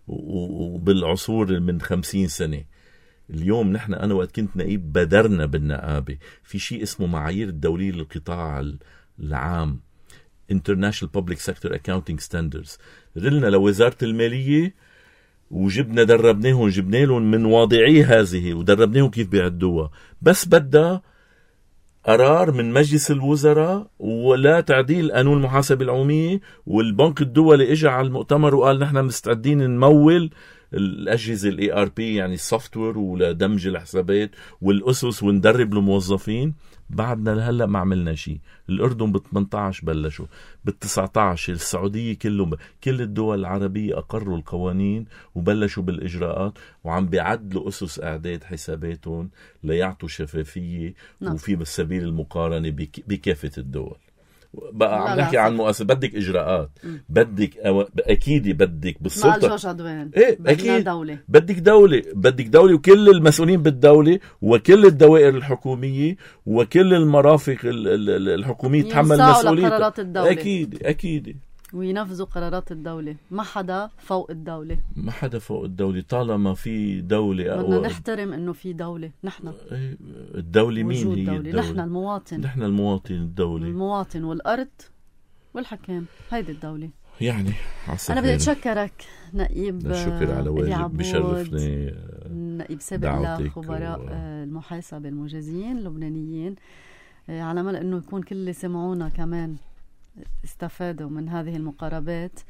وبالعصور من خمسين سنة. اليوم نحن أنا وقت كنت نقيب بدرنا بالنقابة في شيء اسمه معايير الدولية للقطاع العام International Public Sector Accounting Standards، رلنا لوزارة المالية وجبنا دربناهم، جبنا لهم من واضعي هذه ودربناهم كيف بيعدوها، بس بدها قرار من مجلس الوزراء ولا تعديل قانون المحاسبة العمومية. والبنك الدولي اجى على المؤتمر وقال نحن مستعدين نمول الأجهزة الاي ار بي يعني السوفت وير ولدمج الحسابات والأسس وندرب الموظفين. بعدنا لهلا ما عملنا شيء. الأردن ب ثمانية عشر بلشوا، بال تسعة عشر السعودية، كلهم كل الدول العربية أقروا القوانين وبلشوا بالإجراءات وعم بيعدلوا أسس إعداد حساباتهم ليعطوا شفافية نعم. وفي بالسبيل المقارنة بكافة الدول. بقى عم نحكي عن مؤسسة، بدك إجراءات م. بدك أو... أكيد بدك بالسلطة مع الجوج عدوان إيه أكيد دولة. بدك دولة بدك دولة وكل المسؤولين بالدولة وكل الدوائر الحكومية وكل المرافق الحكومية تحمل مسؤولية. أكيد أكيد وينفذوا قرارات الدولة. ما حدا فوق الدولة، ما حدا فوق الدولة طالما في دولة. بدنا نحترم إنه في دولة. نحن الدولة مين هي دولة. الدولة؟ نحن المواطن، نحن المواطن الدولة، المواطن والأرض والحكام، هيدي الدولة يعني. أنا بدي أتشكرك نقيب شكر على واجب، بشرفني نقيب سابق لخبراء و... المحاسبة المجازيين اللبنانيين، على أمل إنه يكون كل اللي سمعونا كمان استفادوا من هذه المقاربات.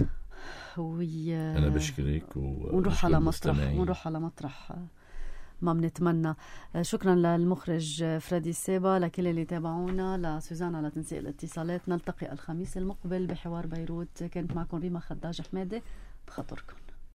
وي... أنا بشكرك و... ونروح على مطرح ونروح على مطرح ما بنتمنى. شكرا للمخرج فريدي السابا، لكل اللي تابعونا، لسوزانا لتنسيق الاتصالات. نلتقي الخميس المقبل بحوار بيروت. كانت معكم ريما خداج حمادة بخاطركم.